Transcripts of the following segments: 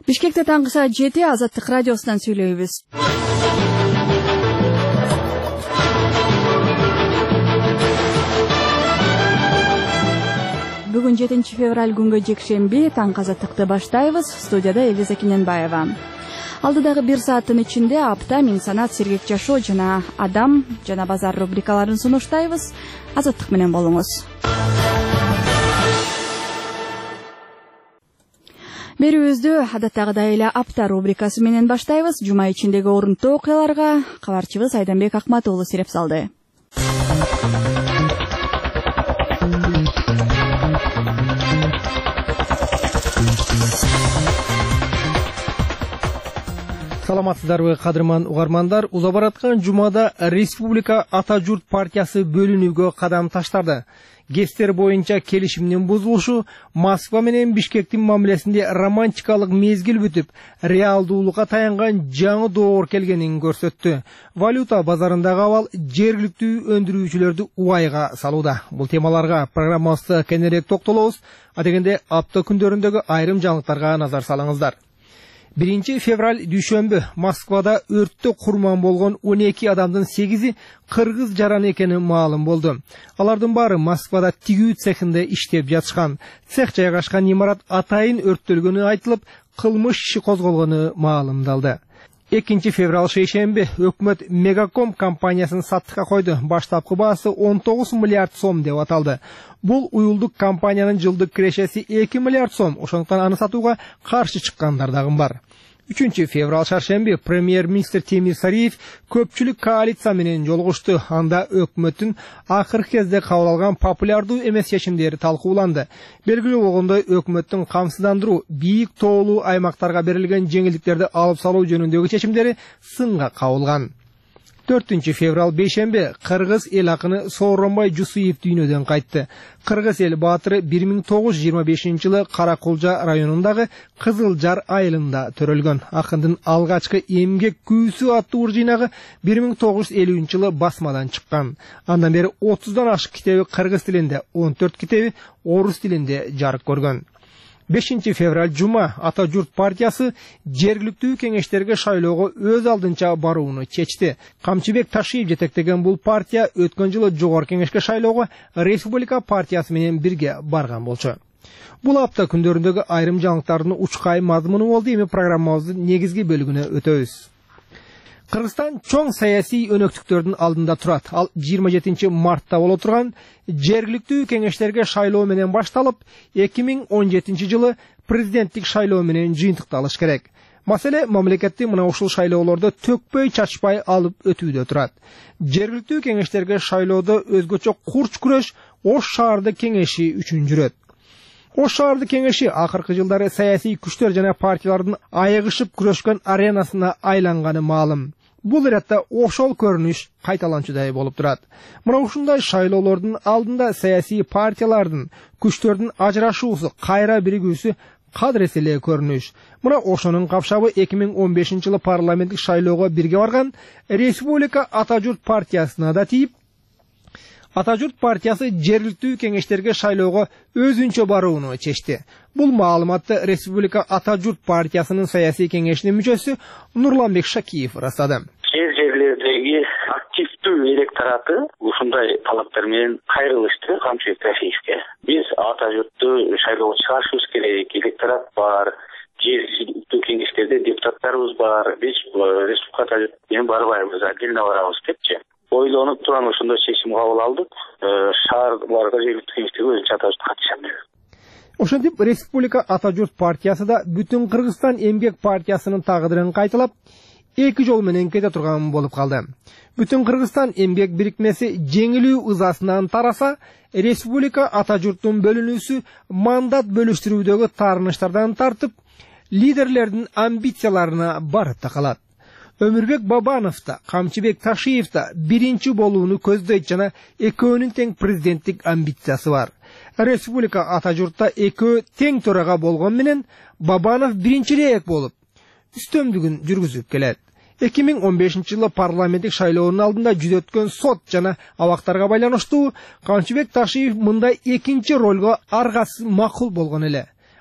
Бишкекте таңғы саат 7 Азаттык радиосунан сүйлөйбүз. Бүгүн 7 февраль күнгө жекшемби таңкы Азаттыкты баштайбыз. Студияда Элиза Кененбаева. Алдыдагы 1 сааттын ичинде апта миң санат, сергек жашоо жана адам жана базар рубрикаларын сунуштайбыз. Азаттык менен болуңуз. Берүүбүздү адаттагыдай эле апта рубрикасы менен баштайбыз. Жума ичиндеги орунтуу окуяларга кабарчыбыз Айданбек Акмат уулу сиреп салды. Саламатсыздарбы, кадырман угармандар. Уза бараткан жумада Республика Ата Журт партиясы бөлүнүүгө кадам таштады. Кестер боюнча келишимдин бузулушу Москва менен Бишкектин мамилесинде романтикалык мезгил бүтүп, реалдуулукка таянган жаңы доор келгенин көрсөттү. Валюта базарындагы абал жергиликтүү өндүрүүчүлөрдү убайга салууда. Бул темаларга программабызда кененирээк токтолобуз. Адегенде апта күндөрүндөгү айрым жаңылыктарга назар салыңыздар. 1 февраль дүйшөмбү Москвада өрттө курман болгон 12 адамдын 8-и кыргыз жараны экени маалым болду. Алардын баары Москвада тигүү цехинде иштеп жатышкан. Цех жайгашкан имарат атайын өрттөлгөнү айтылып, кылмыш иши козголгону маалымдалды. 2 февраль шейшемби өкмөт Мегаком компаниясын саттыкка койду. Баштапкы баасы 19 миллиард сом деп аталды. Бул уюлдук компаниянын жылдык кирешеси 2 миллиард сом. Ошондуктан аны сатууга каршы чыккандар дагы бар. 3 февраль шаршемби премьер-министр Темир Сариев көпчүлүк коалиция менен жолугушту. Анда өкмөттүн акыркы кезде кабыл алган популярдуу эмес чечимдери талкууланды. Белгилүү болгондой, өкмөттүн камсыздандыруу, бийик тоолуу аймактарга берилген жеңилдиктерди алып салуу жөнүндөгү чечимдери сынга кабылган. 4 февраль бейшемби кыргыз эл акыны Сооронбай Жусуев дүйнөдөн кайтты. Кыргыз эл баатыры 1925-жылы Каракулжа районундагы Кызыл Жар айылында төрөлгөн. Акындын алгачкы эмгек күүсү аттуу жыйнагы 1950-жылы басмадан чыккан. Андан бери 30дан ашык китеби кыргыз тилинде, 14 китеби орус тилинде жарык көргөн. 5 февраль жума Ата Журт партиясы жергиликтүү кеңештерге шайлоого өз алдынча барууну чечти. Камчыбек Ташиев жетектеген бул партия өткөн жылы жогорку кеңешке шайлоого Республика партиясы менен бирге барган болчу. Бул апта күндөрүндөгү айрым жаңылыктардын учкай мазмуну болду. Эми программабыздын негизги бөлүгүнө өтөбүз. Кыргызстан чоң саясий өнөктүктөрдүн алдында турат. Ал 27 мартта боло турган жергиликтүү кеңештерге шайлоо менен башталып, 2017 жылы президенттик шайлоо менен жыйынтыкталыш керек. Маселе мамлекетти мына ушул шайлоолордо төкпөй чачпай алып өтүүдө турат. Жергиликтүү кеңештерге шайлоодо өзгөчө курч күрөш Ош шаарды кеңеши үчүн жүрөт. Ош шаарды кеңеши акыркы жылдары саясий күчтөр жана партиялардын айыгышып күрөшкөн аренасына айланганы маалым. Бул иретте ошол көрүнүш кайталанчудай болуп турат. Мына ушундай шайлоолордун алдында саясий партиялардын күчтөрдүн ажырашуусу, кайра биригүүсү кадырес эле көрүнүш. Мына ошонун капшабы 2015-жылы парламенттик шайлоого бирге барган Республика Ата Журт партиясына да тийип, Ата Журт партиясы жергиликтүү кеңештерге шайлоого өзүнчө барууну чечти. Бул маалыматты Республика Ата Журт партиясынын саясий кеңешинин мүчөсү Нурланбек Шакиев ырастады. Кээ жерлердеги активдүү электораты ушундай талаптар менен кайрылышты Камчыбек Ташиевке. Биз Ата Журтту шайлоого чыгарышыбыз керек, электорат бар, жергиликтүү кеңештерде депутаттарыбыз бар, биз Республика Ата Журт менен барбайбыз, отдельно барабыз депчи. Ойлонуп турган ошондой чечим кабыл алдык. Шаарларга жергиликтүү кеңештерге өзүнчө Ата Журт катышат. Ошентип Республика Ата Журт партиясы да бүтүн Кыргызстан эмгек партиясынын тагдырын кайталап, эки жол менен кете турган болуп калды. Бүтүн Кыргызстан эмгек бирикмеси жеңилүү ызасынан тараса, Республика Ата Журттун бөлүнүүсү мандат бөлүштүрүүдөгү таарыныштардан тартып, лидерлердин амбицияларына барып такалат. Өмүрбек Бабанов да, Камчыбек Ташиев да биринчи болууну көздөйт жана экөөнүн тең президенттик амбициясы бар. Республика Ата Журтта экөө тең төрага болгон менен Бабанов биринчирээк болуп, үстөмдүгүн жүргүзүп келет. 2015-жылы парламенттик шайлоонун алдында жүз өткөн сот жана абактарга байланыштуу Камчыбек Ташиев мындай экинчи ролго аргасы макул болгон эле.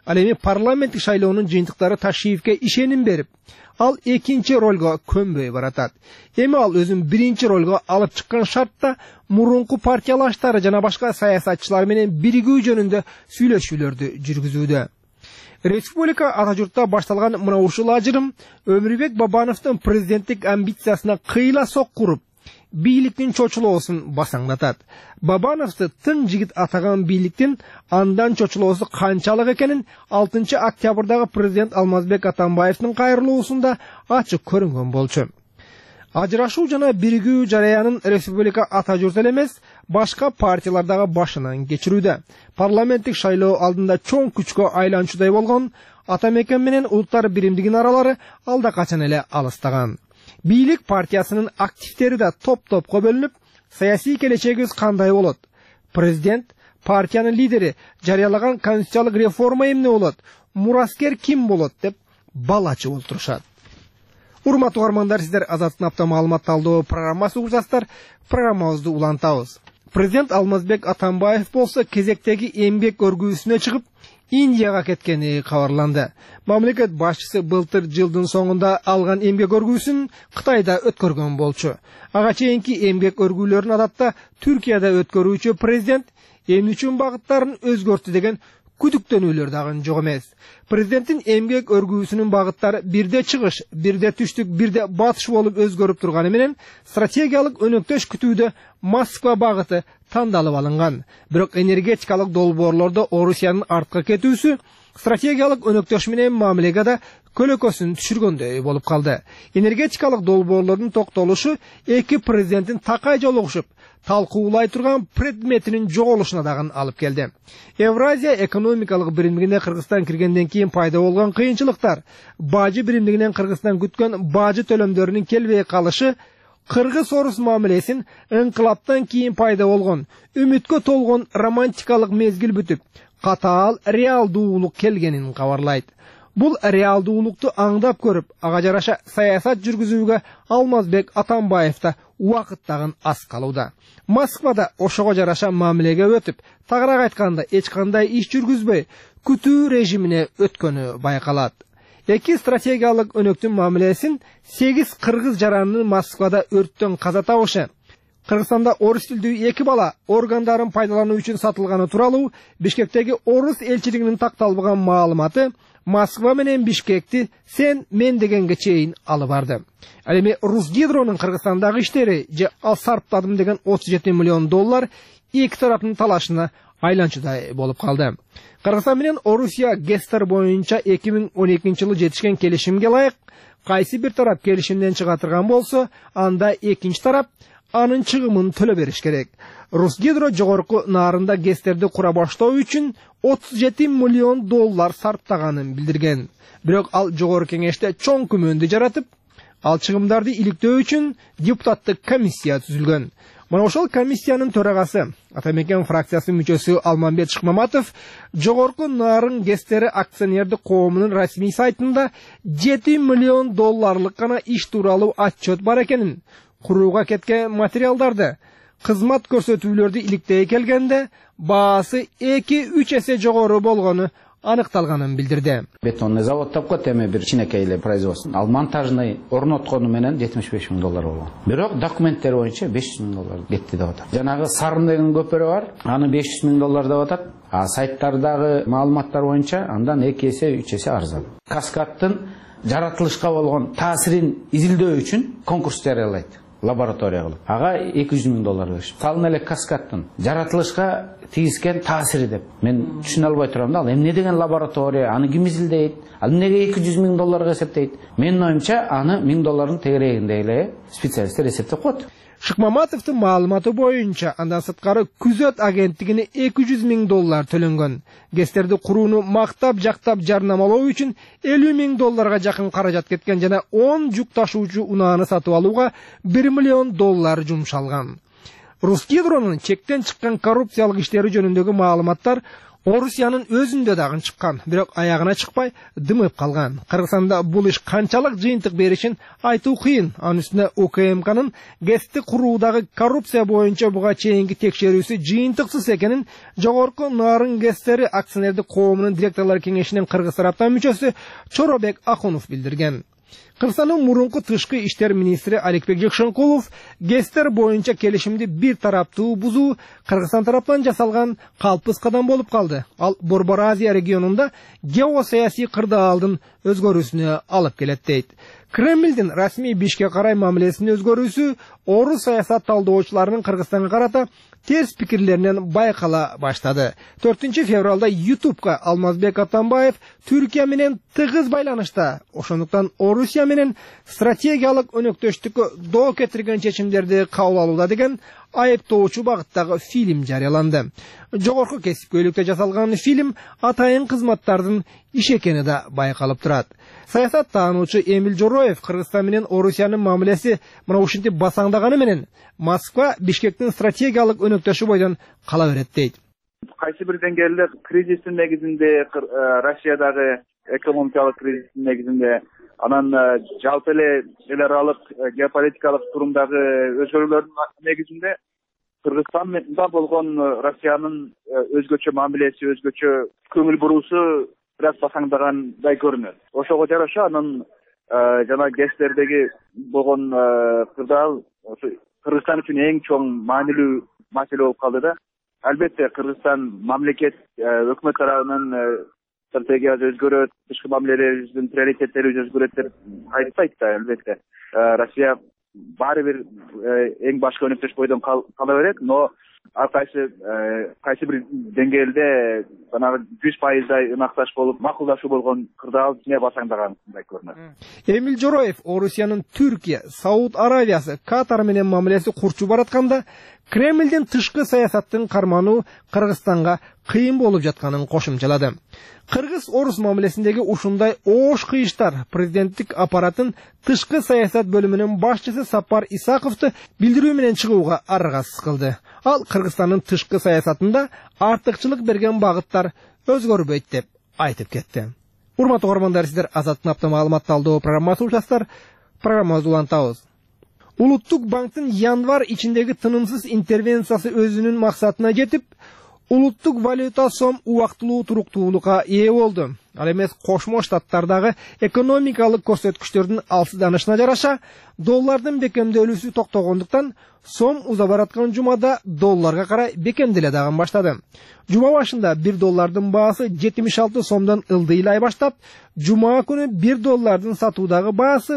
Ал эми парламенттик шайлоонун жыйынтыктары Ташиевке ишеним берип, ал экинчи ролго көнбөй баратат. Эми ал өзүн биринчи ролго алып чыккан шартта мурунку партиялаштары жана башка саясатчылар менен биригүү жөнүндө сүйлөшүүлөрдү жүргүзүүдө. Республика ата журтта башталган мына ушул ажырым Өмүрбек Бабановдун президенттик амбициясына кыйла соккуруп, бийликтин чочулоосун басаңдатат. Бабановду тың жигит атаган бийликтин андан чочулоосу канчалык экенин 6 октябрдагы президент Алмазбек Атамбаевдин кайрылуусунда ачык көрүнгөн болчу. Ажырашуу жана биригүү жараянын республика ата журт эле эмес, башка партиялардагы башынан кечирүүдө. Парламенттик шайлоо алдында чоң күчкө айланчудай болгон Атамекен менен улуттар биримдигинин аралары алда качан эле алыстаган. Бийлик партиясынын активдери да топ-топко бөлүнүп, саясий келечегибиз кандай болот? Президент, партиянын лидери жарыялаган конституциялык реформа эмне болот? Мураскер ким болот деп балачы олтурушат. Урматтуу угармандар, сиздер Азаттын апта маалымат талдоо программасы угушасыздар. Программабызды улантабыз. Президент Алмазбек Атамбаев болсо кезектеги эмгек өргүүсүнө чыгып, Индияга кеткени кабарланды. Мамлекет башчысы былтыр жылдын соңунда алган эмгек өргүүсүн Кытайда өткөргөн болчу. Ага чейинки эмгек өргүүлөрүн адатта Түркияда өткөрүүчү президент эмне үчүн багыттарын өзгөртү деген күдүктөнүүлөр дагы жок эмес. Президенттин эмгек өргүүсүнүн багыттары бирде чыгыш, бирде түштүк, бирде батыш болуп өзгөрүп турганы менен стратегиялык өнөктөш күтүүдө Москва багыты тандалып алынган. Бирок энергетикалык долбоорлордо Орусиянын артка кетүүсү стратегиялык өнөктөш менен мамилеге көлөкөсүн түшүргөндөй болуп калды. Энергетикалык долбоорлордун токтолушу эки президенттин такай жолугушуп, талкуулай турган предметинин жоголушуна дагы алып келди. Евразия экономикалык биримдигине Кыргызстан киргенден кийин пайда болгон кыйынчылыктар, бажы биримдигинен Кыргызстан күткөн бажы төлөмдөрүнүн келбей калышы, Кыргыз-Орус мамилесин ыңкылаптан кийин пайда болгон, үмүткө толгон романтикалык мезгил бүтүп, катаал реалдуулук келгенин кабарлайт. Бул реалдуулукту аңдап көрүп, ага жараша саясат жүргүзүүгө Алмазбек Атамбаев да убакыттагын аз калууда. Москвада ошого жараша мамилеге өтүп, тагыраак айтканда эч кандай иш жүргүзбөй, күтүү режимине өткөнү байкалат. Эки стратегиялык өнөктүн мамилесин 8 кыргыз жаранынын Москвада өрттөн каза табышы, Кыргызстанда орус тилдүү 2 бала органдарын пайдалануу үчүн сатылганы тууралуу Бишкектеги орус элчилигинин такталбаган маалыматы Москва менен Бишкекти сен мен дегенге чейин алып барды. Ал эми Русгидронун Кыргызстандагы иштери же ал сарптадым деген $37 миллион эки тараптын талашына айланчудай болуп калды. Кыргызстан менен Орусия ГЭСтер боюнча 2012-жылы жетишкен келишимге ылайык, кайсы бир тарап келишимден чыга турган болсо, анда экинчи тарап анын чыгымын төлөп бериш керек. Русгидро жогорку нарында ГЭСтерди кура баштоо үчүн $37 миллион сарптаганын билдирген. Бирок ал жогорку кеңеште чоң күмөндү жаратып, ал чыгымдарды иликтөө үчүн депутаттык комиссия түзүлгөн. Мына ошол комиссиянын төрагасы, Атамекен фракциясынын мүчөсү Алмамбет Шыкмаматов жогорку нарын ГЭСтери акционердик коомунун расмий сайтында $7 миллион гана иш тууралуу отчет бар экенин, курууга кеткен материалдарды, кызмат көрсөтүүлөрдү иликтей келгенде баасы 2-3 эсе жогору болгону аныкталганын билдирди. Бетонный завод тапкан эми бир кичинекей эле производство. Ал монтажный орноткону менен $75 миң болгон. Бирок документтер боюнча $500 миң кетти деп атат. Жанагы Сарын деген көпөрө бар, аны $500 миң деп атат. А сайттардагы маалыматтар боюнча андан 2 эсе, 3 эсе арзан. Каскадтын жаратылышка болгон таасирин изилдөө үчүн конкурс жарыялайт. Лаборатория кылып. Ага $200 миң беришти. Салын эле Каскадтын жаратылышка тийискен таасири деп. Мен түшүнө албай турам да, ал эмне деген лаборатория, аны ким изилдейт? Ал эмнеге $200 миң эсептейт? Менин оюмча, аны $1000 тегерегинде эле специалисттер эсептеп коет. Шыкмаматовдун маалыматы боюнча, андан сырткары күзөт агенттигине $200 миң төлөнгөн. ГЭСтерди курууну мактап жактап жарнамалоо үчүн $50 миң жакын каражат кеткен жана 10 жүк ташуучу унааны сатып алууга $1 миллион жумшалган. Русгидронун чектен чыккан коррупциялык иштери жөнүндөгү маалыматтар Орусиянын өзүндө дагы чыккан, бирок аягына чыкпай дымып калган. Кыргызстанда бул иш канчалык жыйынтык беришин айтуу кыйын. Анын үстүнө УКМКнын ГЭСти куруудагы коррупция боюнча буга чейинки текшерүүсү жыйынтыксыз экенин Жогорку Нарын ГЭСтери акционердик коомунун директорлор кеңешинин Кыргыз тараптан мүчөсү Чоробек Акунов билдирген. Кыргызстандын мурунку тышкы иштер министри Аликбек Жекшенкулов ГЭСтер боюнча келишимди бир тараптуу бузуу Кыргызстан тараптан жасалган калпыс кадам болуп калды. Ал Борбор Азия регионунда геосаясий кырдаалдын өзгөрүүсүнө алып келет дейт. Кремлдин расмий Бишкек карай мамилесинин өзгөрүүсү орус саясат талдоочуларынын Кыргызстанга карата терс пикирлеринен байкала баштады. 4 февралда YouTube'га Алмазбек Атамбаев Түркия менен тыгыз байланышта, ошондуктан Орусия менен стратегиялык өнөктөштүккө доо кетирген чечимдерди кабыл алууда деген айыптоочу багыттагы фильм жарыяланды. Жогорку кесипкөйлүктө жасалган фильм атайын кызматтардын иш экени да байкалып турат. Саясат таануучу Эмиль Жороев Кыргызстан менен Орусиянын мамилеси мына ушинтип басаңдаганы менен Москва Бишкектин стратегиялык өнөктөшү бойдон кала берет дейт. Кайсы бир деңгээлде кризистин негизинде, Россиядагы экономикалык кризистин негизинде, анан жалпы эле эл аралык геополитикалык турумдагы өзгөрүүлөрдүн негизинде Кыргызстанда болгон Россиянын өзгөчө мамилеси, өзгөчө көңүл буруусу бир аз басаңдагандай көрүнөт. Ошого жараша анын жана ГЭСтердеги болгон кырдаал Кыргызстан үчүн эң чоң маанилүү маселе болуп калды да. Албетте Кыргызстан мамлекет өкмөт тарабынан стратегиясы өзгөрөт, тышкы мамилелерибиздин приоритеттери өзгөрөт деп айтпайт да, албетте. Россия баары бир эң башкы өнөктөш бойдон кала берет, но ар кайсы бир деңгээлде жанагы 100% ынакташ болуп, макулдашуу болгон кырдаал ичине басаңдагандай көрүнөт. Эмиль Жороев Орусиянын Түркия, Сауд Аравиясы, Катар менен мамилеси курчуп баратканда Кремлдин тышкы саясаттын кармануу Кыргызстанга кыйын болуп жатканын кошумчалады. Кыргыз-орус мамилесиндеги ушундай оош кыйыштар президенттик аппараттын тышкы саясат бөлүмүнүн башчысы Сапар Исаковду билдирүү менен чыгууга аргасыз кылды. Ал Кыргызстандын тышкы саясатында артыкчылык берген багыттар өзгөрбөйт деп айтып кетти. Урматтуу угармандар, сиздер Азаттык апта маалымат талдоо программасы участар. Программабызды улантабыз. Улуттук банктын январь ичиндеги тынымсыз интервенциясы өзүнүн максатына жетип, улуттук валюта сом убактылуу туруктуулукка ээ болду. Ал эмес Кошмо Штаттардагы экономикалык көрсөткүчтөрдүн алсызданышына жараша доллардын бекемделүүсү токтогондуктан сом уза бараткан жумада долларга карай бекемделе дагы баштады. Жума башында 1 доллардын баасы 76 сомдон ылдыйлай баштап, жума күнү 1 доллардын сатуудагы баасы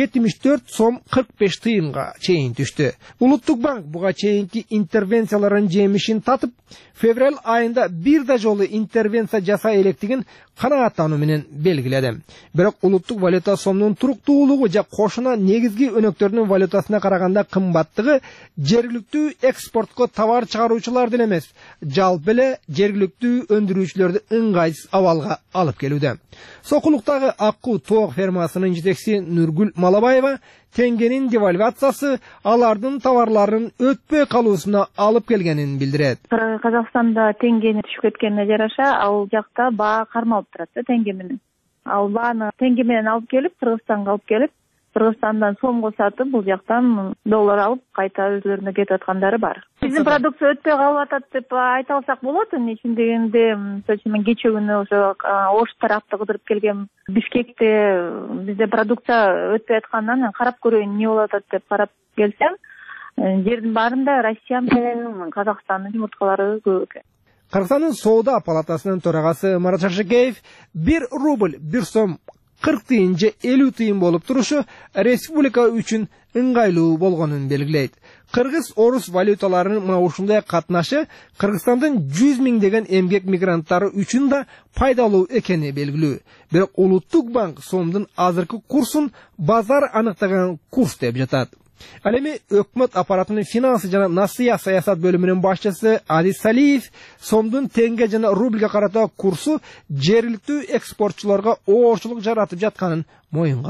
74 сом 45 тыйынга чейин түштү. Улуттук банк буга чейинки интервенциялардын жемишин татып, февраль айында бир да жолу интервенция жасай электигин канааттануу менен белгиледи. Бирок улуттук валюта сомдун туруктуулугу же кошуна негизги өнөктөрдүн валютасына караганда кымбаттыгы жергиликтүү экспортко товар чыгаруучулардын эмес, жалпы эле жергиликтүү өндүрүүчүлөрдү ыңгайсыз абалга алып келүүдө. Сокулуктагы Аккуу тоок фермасынын жетекчиси Нургүл Малабаева теңгенин девальвациясы алардын товарларын өтпөй калуусуна алып келгенин билдирет. Казакстанда теңгени түшүп кеткенине жараша, ал жакта баа кармалып турат да теңге менен. Ал бааны теңге менен алып келип, Кыргызстанга алып келип, Кыргызстандан сомго сатып, бул жактан доллар алып, кайта өздөрүнө кетип аткандары бар. Биздин продукция өтпөй калып атат деп айта алсак болот. Ичин дегенде, мен кече күнү ошо Ош тарапты кыдырып келгем. Бишкекте бизде продукция өтпөй аткандан карап көрөйүн эмне болуп атат деп карап келсем, жердин баарында Россия менен Казакстандын жумурткалары көп экен. Кыргызстандын соода палатасынын төрагасы Марат Шашекеев 1 рубль 1 сом 40 тыйын же 50 тыйын болуп турушу республика үчүн ыңгайлуу болгонун белгилейт. Кыргыз-орус валюталарынын мына ушундай катнашы Кыргызстандын 100 миңдеген эмгек мигранттары үчүн да пайдалуу экени белгилүү. Бирок улуттук банк сомдун азыркы курсун базар аныктаган курс деп жатат. Ал эми өкмөт аппаратынын финансы жана насыя саясат бөлүмүнүн башчысы Али Салиев сомдун теңге жана рубльге карата курсу жергиликтүү экспортчуларга оорчулук жаратып жатканын моюнга алат.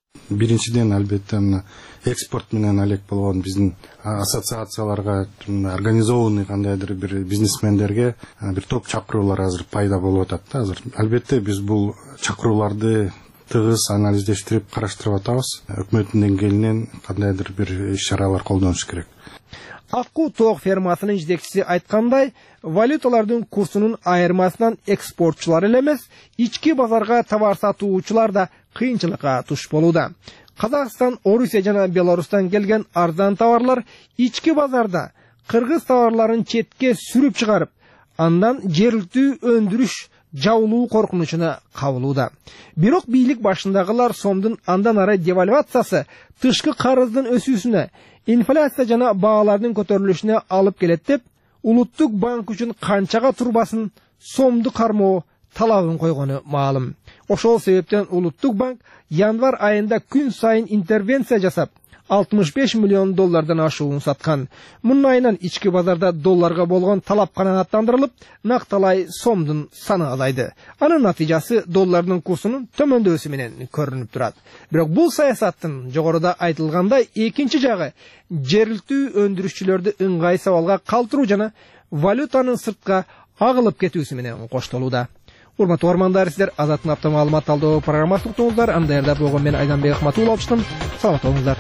Биринчиден албетте экспорт менен алек болгон биздин ассоциацияларга, организованный кандайдыр бир бизнесмендерге бир топ чакыруулар азыр пайда болуп атат да азыр. Албетте биз бул чакырууларды тыгыз анализдештирип караштырып атабыз. Өкмөттүн деңгээлинен кандайдыр бир иш-чаралар колдонуш керек. Акку тоқ фермасынын жетекчиси айткандай, валюталардын курсунун айырмасынан экспортчулар эле эмес, ички базарга товар сатуучулар да кыйынчылыкка туш болууда. Казакстан, Орусия жана Беларустан келген арзан товарлар ички базарда кыргыз товарларын четке сүрүп чыгарып, андан жергиликтүү өндүрүш жабылуу коркунучуна кабылууда. Бирок бийлик башындагылар сомдун андан ары девальвациясы тышкы карыздын өсүүсүнө, инфляция жана баалардын көтөрүлүшүнө алып келет деп, улуттук банк үчүн канчага турбасын сомду кармоо талабын койгону маалым. Ошол себептен улуттук банк январ айында күн сайын интервенция жасап, 65 миллион доллардан ашуун саткан. Мунун айынан ички базарда долларга болгон талап канааттандырылып, накталай сомдун саны азайды. Анын натыйжасы доллардын курсунун төмөндөсү менен көрүнүп турат. Бирок бул саясаттын жогоруда айтылгандай экинчи жагы жергиликтүү өндүрүшчүлөрдү ыңгай сабалга калтыруу жана валютанын сыртка агылып кетүүсү менен коштолууда. Урматтуу угармандар, сиздер Азаттын апта маалымат талдоо программасын уктуңуздар. Аны даярдап болгон мен Айданбек Ахматуллов алыштым. Саламат болуңуздар.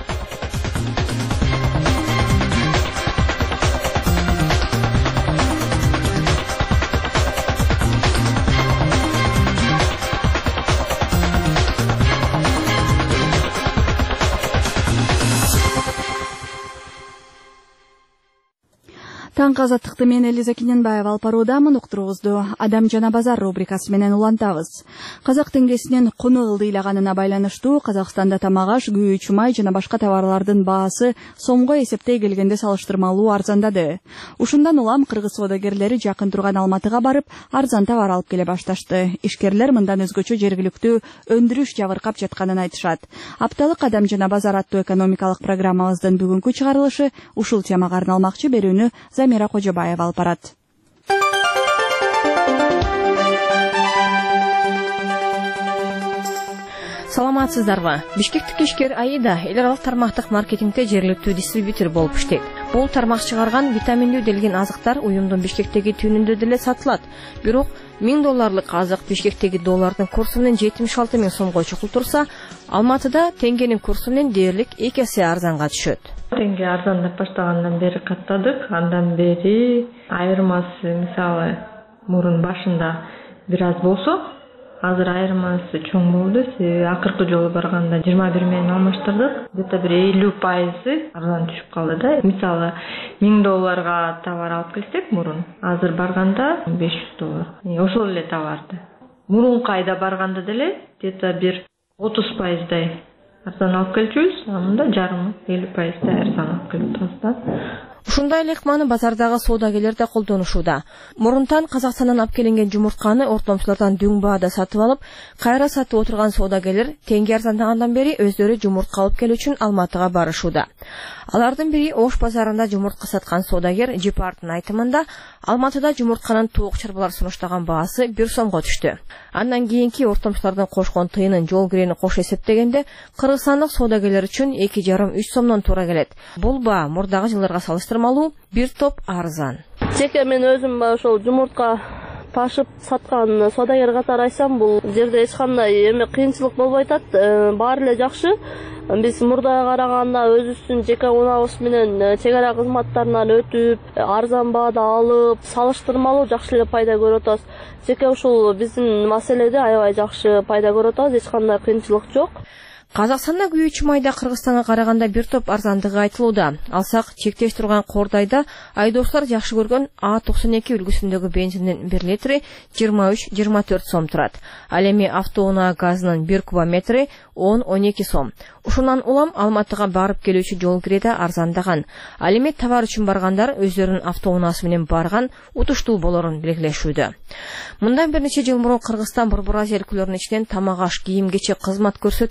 Таңкы азаттыкты мен Элиза Кененбаева алып баруудамын. Уктуруубузду Адам жана базар рубрикасы менен улантабыз. Казак теңгесинин куну ылдыйлаганына байланыштуу Казакстанда тамак-аш, күйүүчү май жана башка товарлардын баасы сомго эсептей келгенде салыштырмалуу арзандады. Ушундан улам кыргыз саудагерлери жакын турган Алматыга барып, арзан товар алып келе башташты. Ишкерлер мындан өзгөчө жергиликтүү өндүрүш жабыркап жатканын айтышат. Апталык Адам жана базар аттуу экономикалык программабыздын бүгүнкү чыгарылышы ушул темага арналмакчы. Берүүнү Замира Кожобаева алып барат. Саламатсыздарбы? Бишкектик ишкер Аида эл аралык тармактык маркетингде жергиликтүү дистрибьютор болуп иштейт. Бул тармак чыгарган витаминдүү делген азыктар уюмдун Бишкектеги түнүндө деле сатылат. Бирок $1000 азык Бишкектеги доллардын курсу менен 76 000 сомго чукул турса, Алматыда теңгенин курсу менен дээрлик 2 эсе арзанга түшөт. Теңге арзандап баштагандан бери каттадык. Андан бери айырмасы мисалы мурун башында бир аз болсо, азыр айырмасы чоң болду. Акыркы жолу барганда 21 менен алмаштырдык. Где-то бир 50% арзан түшүп калды да. Мисалы $1000 товар алып келсек мурун, азыр барганда $500. Ошол эле товарды. Мурунку айда барганда деле где-то бир 30% арзан алып келчүбүз, анда жарымы 50% арзан алып келип атабыз. Ушундай эле ыкманы базардагы соодагерлер да колдонушууда. Мурунтан Казакстандан алып келинген жумуртканы ортомчулардан дөң баада сатып алып, кайра сатып отурган соодагерлер теңге арзандагандан бери өздөрү жумуртка алып келүү үчүн Алматыга барышууда. Алардын бири Ош базарында жумуртка саткан соодагер Жипартын айтымында Алматыда жумуртканын туук чарбалар сунуштаган баасы 1 сомго түштү. Андан кийинки ортомчулардын кошкон тыйынын жол кирени кош эсептегенде кыргызстандык соодагерлер үчүн 2,5-3 сомдон туура келет. Бул баа мурдагы жылдарга салыштырмалуу бир топ арзан. Жеке мен өзүм ошол жумуртка ташып саткан соодагер катары айтсам, бул жерде эч кандай кыйынчылык болбой атат. Баары эле жакшы. Биз мурдага караганда өзүбүздүн жеке унабыз менен чек ара кызматтарынан өтүп, арзан баада алып, салыштырмалуу жакшы эле пайда көрүп атабыз. Жеке ушул биздин маселеде аябай жакшы пайда көрүп атабыз, эч кандай кыйынчылык жок. Казакстанда күйүүчү майда Кыргызстанга караганда бир топ арзандыгы айтылууда. Алсак, чектеш турган Кордайда айдоочулар жакшы көргөн А92 үлгүсүндөгү бензиндин 1 литри 23-24 сом турат. Ал эми автоунаа газынын 1 кубометри 10-12 сом. Ушундан улам Алматыга барып келүүчү жол киреде арзандаган. Ал эми товар үчүн баргандар өздөрүнүн автоунаасы менен барган утуштуу болорун белгилешүүдө. Мындан бир нече жыл мурун Кыргызстан борбор азия өлкөлөрүнүн ичинен тамак-аш, кийим-кечек, кызмат көрсөтүү акысы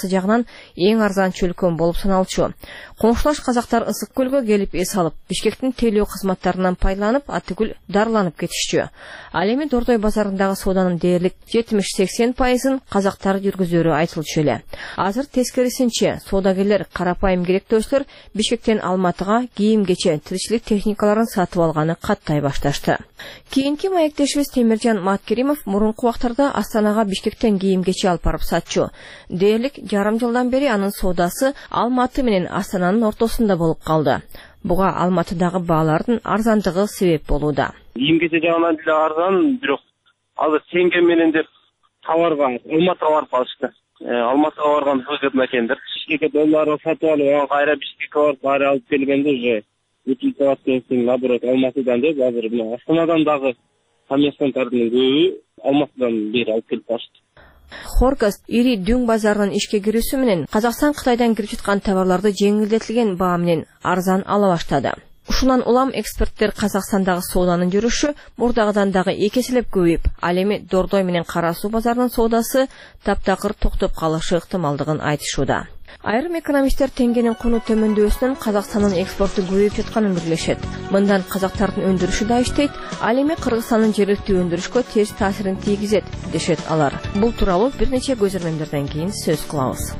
жагынан эң арзанчы өлкө болуп саналчу. Коңшулаш казактар ысык көлгө келип эс алып, Бишкектин тейлөө кызматтарынан пайдаланып, атүгүл дарыланып кетишчү. Ал эми Дордой базарындагы сооданын дээрлик 70-80% казактар жүргүзөрү айтылчу эле. Азыр тескерисинче, соодагерлер карапайым керектөөчүлөр Бишкектен Алматыга кийим-кече, тиричилик техникаларын сатып алганы каттай башташты. Кийинки маектешибиз Темиржан Маткеримов мурунку убактарда Астанага Бишкектен кийим-кече алып барып сатчу. Дээрлик жарым жылдан бери анын соодасы Алматы менен Астананын ортосунда болуп калды. Буга Алматыдагы баалардын арзандыгы себеп болууда. Кийим-кече жагынан деле арзан, бирок азыр теңге менен деп товарга Алматыга барып калышты. Алматыга барган көзөтмө экендир. Бишкекке долларды сатып алып, кайра Бишкекке барып кайра алып келгенде уже утилизациялык наоборот Алматыдан деп азыр Астанадан дагы коммерсанттардын көбү Алматыдан бери алып келип калышты. Хоргас ири дүң базарынын ишке кирүүсү менен Казакстан Кытайдан кирип жаткан товарларды жеңилдетилген баа менен арзан ала баштады. Ушундан улам эксперттер Казакстандагы сооданын жүрүшү мурдагыдан дагы 2 эселеп көбөйүп, ал эми Дордой менен Кара Суу базарынын соодасы таптакыр токтоп калышы ыктымалдыгын айтышууда. Айрым экономисттер теңгенин куну төмөндөсүнөн Казакстандын экспорту көбөйүп жатканын билишет. Мындан казактардын өндүрүшү да иштейт, ал эми Кыргызстандын жергиликтүү өндүрүшкө терс таасирин тийгизет, дешет алар. Бул тууралуу бир нече көзөрмөмдөрдөн кийин сөз кылабыз.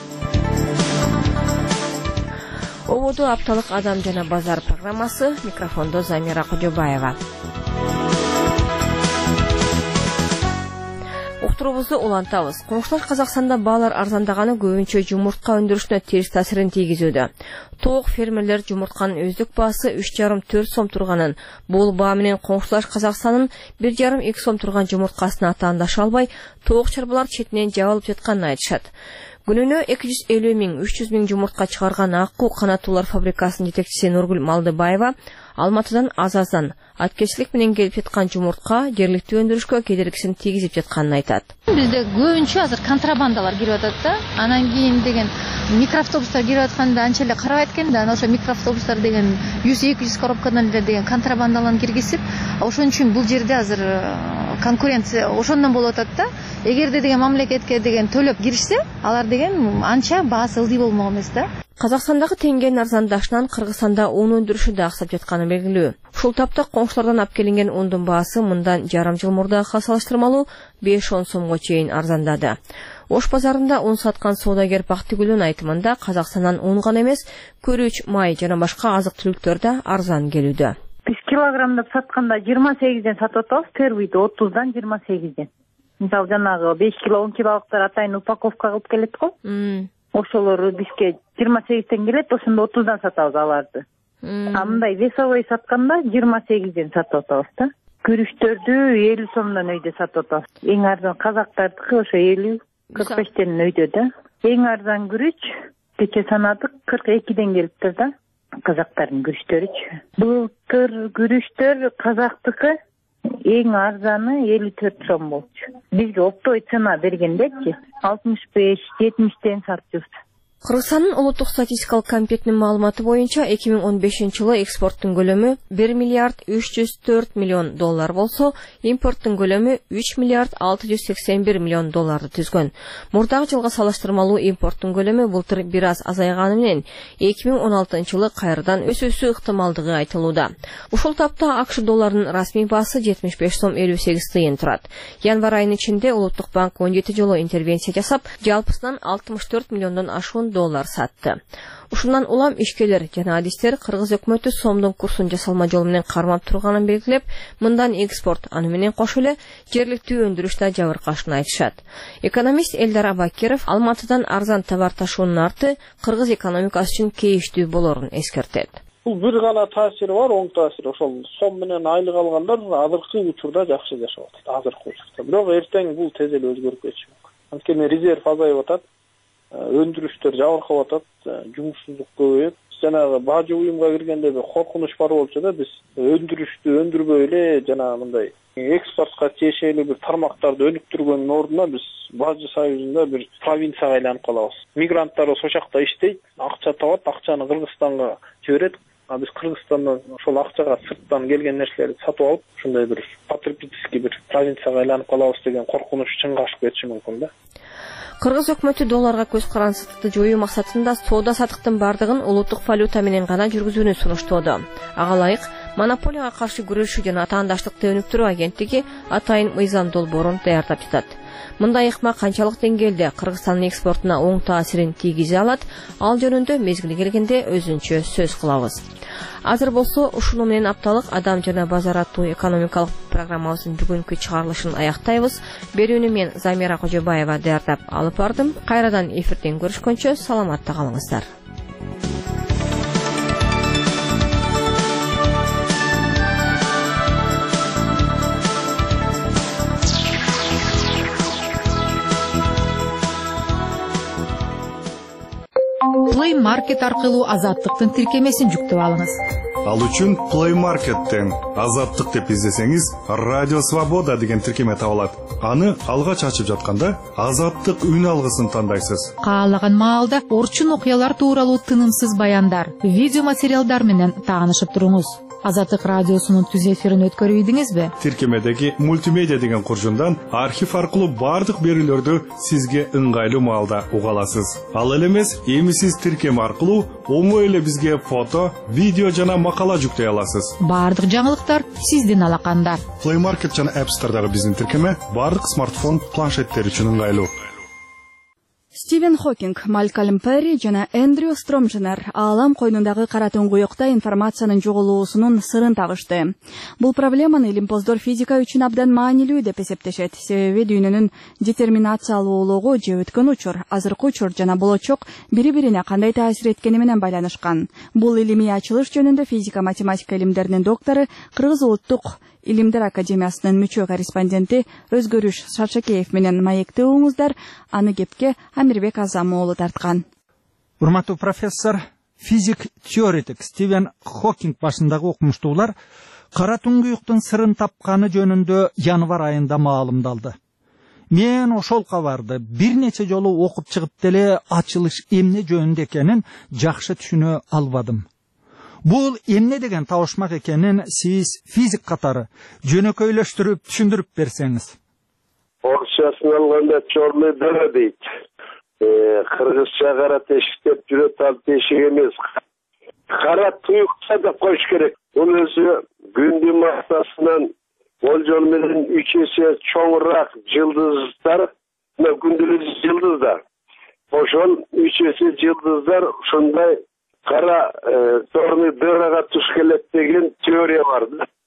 Ободу апталык адам жана базар программасы, микрофондо Замира Кожобаева. Уктурубузду улантабыз. Коңшулаш Казакстанда баалар арзандаганы көбүнчө жумуртка өндүрүшүнө терс таасирин тийгизүүдө. Тоок фермерлер жумуртканын өздүк баасы 3,5-4 сом турганын, бул баа менен Коңшулаш Казакстандын 1,5-2 сом турган жумурткасына атаандаша албай, тоок чарбалар четинен жабылып жатканын айтышат. Күнүнө 250 миң, 300 миң жумуртка чыгарган Аккуу канаттуулар фабрикасынын жетекчиси Нургүл Малдыбаева Алматыдан азаздан аткечилик менен келип жаткан жумуртка жергиликтүү өндүрүшкө кедергисин тийгизип жатканын айтат. Бизде көбүнчө азыр контрабандалар кирип атат да. Анан кийин деген микроавтобустар кирип атканда анча эле карабайт экен да. Анан ошо микроавтобустар деген 100-200 коробкадан эле деген контрабандаларын киргизип, ошон үчүн бул жерде азыр конкуренция ошондон болуп атат да. Эгерде деген мамлекетке деген төлөп киришсе, алар деген анча баасы ылдый болмок эмес да. Казакстандагы теңгенин арзандашынан Кыргызстанда ун өндүрүшү да аксап жатканы белгилүү. Ушул тапта коңшулардан алып келинген ундун баасы мындан жарым жыл мурдагыга салыштырмалуу 5-10 сомго чейин арзандады. Ош базарында ун саткан соодагер Бактыгүлдүн айтымында Казакстандан ун гана эмес, көрүүч, май жана башка азык-түлүктөр да арзан келүүдө. Биз килограммдап сатканда 28ден сатып атабыз, тервийди 30дан 28ден. Мисалы жанагы 5 кило 10 килолуктар атайын упаковка кылып келет го. Ошолор бизге 28ден келет, ошондо 30дан сатабыз аларды. А мындай весовой сатканда 28ден сатып атабыз да. Күрүчтөрдү 50 сомдон өйдө сатып атабыз. Эң арзан казактардыкы ошо 50-45ден өйдө да. Эң арзан күрүч кече санадык 42ден келиптир да. Казактардын күрүчтөрүчү. Былтыр күрүчтөр казактыкы эң арзаны 54 сом болчу. Бизге оптовый цена бергендечи 65-70ден сатчубуз. Кыргызстандын улуттук статистикалык комитетинин маалыматы боюнча 2015-жылы экспорттун көлөмү 1 миллиард 304 миллион доллар болсо, импорттун көлөмү 3 миллиард 681 миллион долларды түзгөн. Мурдагы жылга салыштырмалуу импорттун көлөмү былтыр бир аз азайганы менен 2016-жылы кайрадан өсүүсү ыктымалдыгы айтылууда. Ушул тапта АКШ долларынын расмий баасы 75 сом 58 тыйын турат. Январь айынын ичинде Улуттук банк 17 жолу интервенция жасап, жалпысынан 64 миллиондон ашуун доллар сатты. Ушундан улам ишкерлер жана адистер Кыргыз өкмөтү сомдун курсун жасалма жол менен кармап турганын белгилеп, мындан экспорт, аны менен кошо эле жергиликтүү өндүрүштө жабыркашын айтышат. Экономист Элдар Абакиров Алматыдан арзан товар ташуунун арты Кыргыз экономикасы үчүн кейиштүү болорун эскертет. Бул бир гана таасири бар, оң таасир. Ошол сом менен айлык алгандар азыркы учурда жакшы жашап атат, азыркы учурда. Бирок эртең бул тез эле өзгөрүп кетиши мүмкүн. Анткени резерв азайып атат, өндүрүштөр жабыркап атат, жумушсуздук көбөйөт. Жанагы бажы уюмга киргенде бир коркунуч бар болчу да, биз өндүрүштү өндүрбөй эле жана мындай экспортко тиешелүү бир тармактарды өнүктүргөндүн ордуна биз Бажы союзунда бир провинцияга айланып калабыз. Мигранттар ошол жакта иштейт, акча табат, акчаны Кыргызстанга жиберет. А биз Кыргызстандан ошол акчага сырттан келген нерселерди сатып алып, ушундай бир потребительский бир провинцияга айланып калабыз деген коркунуч чынга ашып кетиши мүмкүн да. Кыргыз өкмөтү долларга көз карансыздыкты жоюу максатында соода саттыктын бардыгын улуттук валюта менен гана жүргүзүүнү сунуштоодо. Ага ылайык монополияга каршы күрөшүү жана атаандаштыкты өнүктүрүү агенттиги атайын мыйзам долбоорун даярдап жатат. Мындай ыкма канчалык деңгээлде Кыргызстандын экспортуна оң таасирин тийгизе алат, ал жөнүндө мезгили келгенде өзүнчө сөз кылабыз. Азыр болсо ушуну менен апталык Адам жана базар аттуу экономикалык программабыздын бүгүнкү чыгарылышын аяктайбыз. Берүүнү мен Замира Кожобаева даярдап алып бардым. Кайрадан эфирден көрүшкөнчө саламатта калыңыздар. Play Market аркылуу азаттыктын тиркемесин жүктөп алыңыз. Ал үчүн Play Market'тен азаттык деп издесеңиз, Радио Свобода деген тиркеме табылат. Аны алгач ачып жатканда азаттык үн алгысын тандайсыз. Каалаган маалда орчун окуялар тууралуу тынымсыз баяндар, видео материалдар менен таанышып туруңуз. Азаттык радиосунун түз эфирин өткөрүп ийдиңизби? Тиркемедеги мультимедиа деген куржундан архив аркылуу бардык берүүлөрдү сизге ыңгайлуу маалда уга аласыз. Ал эле эмес, эми сиз тиркеме аркылуу оңой эле бизге фото, видео жана макала жүктөй аласыз. Бардык жаңылыктар сиздин алаканда. Play Market жана App Store'дагы биздин тиркеме бардык смартфон, планшеттер үчүн ыңгайлуу. Стивен Хокинг, Малкольм Перри жана Эндрю Стромженер аалам койнундагы кара туңгуюкта информациянын жоголуусунун сырын табышты. Бул проблеманы илимпоздор физика үчүн абдан маанилүү деп эсептешет. Себеби дүйнөнүн детерминациялуулугу же өткөн учур, азыркы учур жана болочок бири-бирине кандай таасир эткени менен байланышкан. Бул илимий ачылыш жөнүндө физика математика илимдеринин доктору, Кыргыз улуттук Илимдер академиясынын мүчө корреспонденти Өзгөрүш Шаршакеев менен маектөөңүздар, аны кепке Амирбек Азам уулу тарткан. Урматтуу профессор, физик теоретик Стивен Хокинг башындагы окумуштуулар кара туңгуюктун сырын тапканы жөнүндө январь айында маалымдалды. Мен ошол кабарды бир нече жолу окуп чыгып деле ачылыш эмне жөнүндө экенин жакшы түшүнө албадым. Бул эмне деген табышмак экенин сиз физик катары жөнөкөйлөштүрүп түшүндүрүп берсеңиз. Орусчасын алганда чорный дыра дейт. Кыргызча кара тешик деп жүрөт, ал тешик эмес. Кара туюкча деп коюш керек. Бул өзү күндүн массасынан болжол менен 3 эсе чоңураак жылдыздар, күндүлүк жылдыздар. Ошол 3 эсе жылдыздар ушундай кара черный дырага туш келет деген теория бар.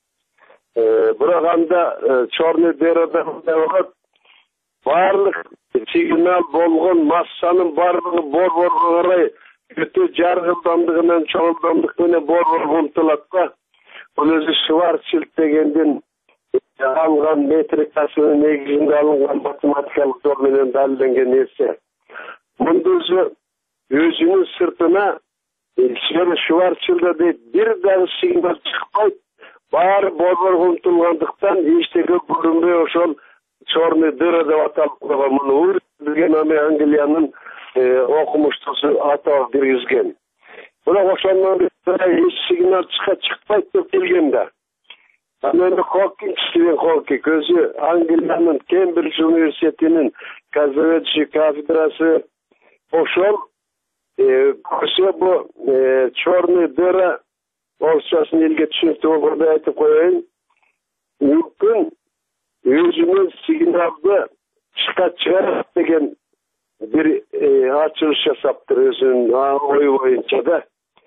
Бирок анда черный дырада болот, баардык сигнал болгон массанын баардыгы борборго карай өтө жаргылдамдыгынан чоңдомдук менен борборго умтулат да. Бул өзү Шварцшильд дегендин алган метрикасынын негизинде алынган математикалык жол менен далилденген нерсе. Мунду өзүнүн сыртына Шварцшильда дейт, бир дагы сигнал чыкпайт, баары борборго умтулгандыктан эчтеке көрүнбөй ошол черный дыра деп аталып койгон. Муну билген Англиянын окумуштуусу атап бергизген. Бирок ошондон эч сигнал чыкпайт деп келген да. Анан Хокинг, Стивен Хокинг өзү Англиянын Кембридж университетинин казаведчи кафедрасы ошол көрсө бу черный дыра орусчасын элге түшүнүктүү болгондой айтып коеюн. Мүмкүн өзүнүн сигналды чыгарат деген бир ачылыш жасаптыр өзүнүн ой боюнча да.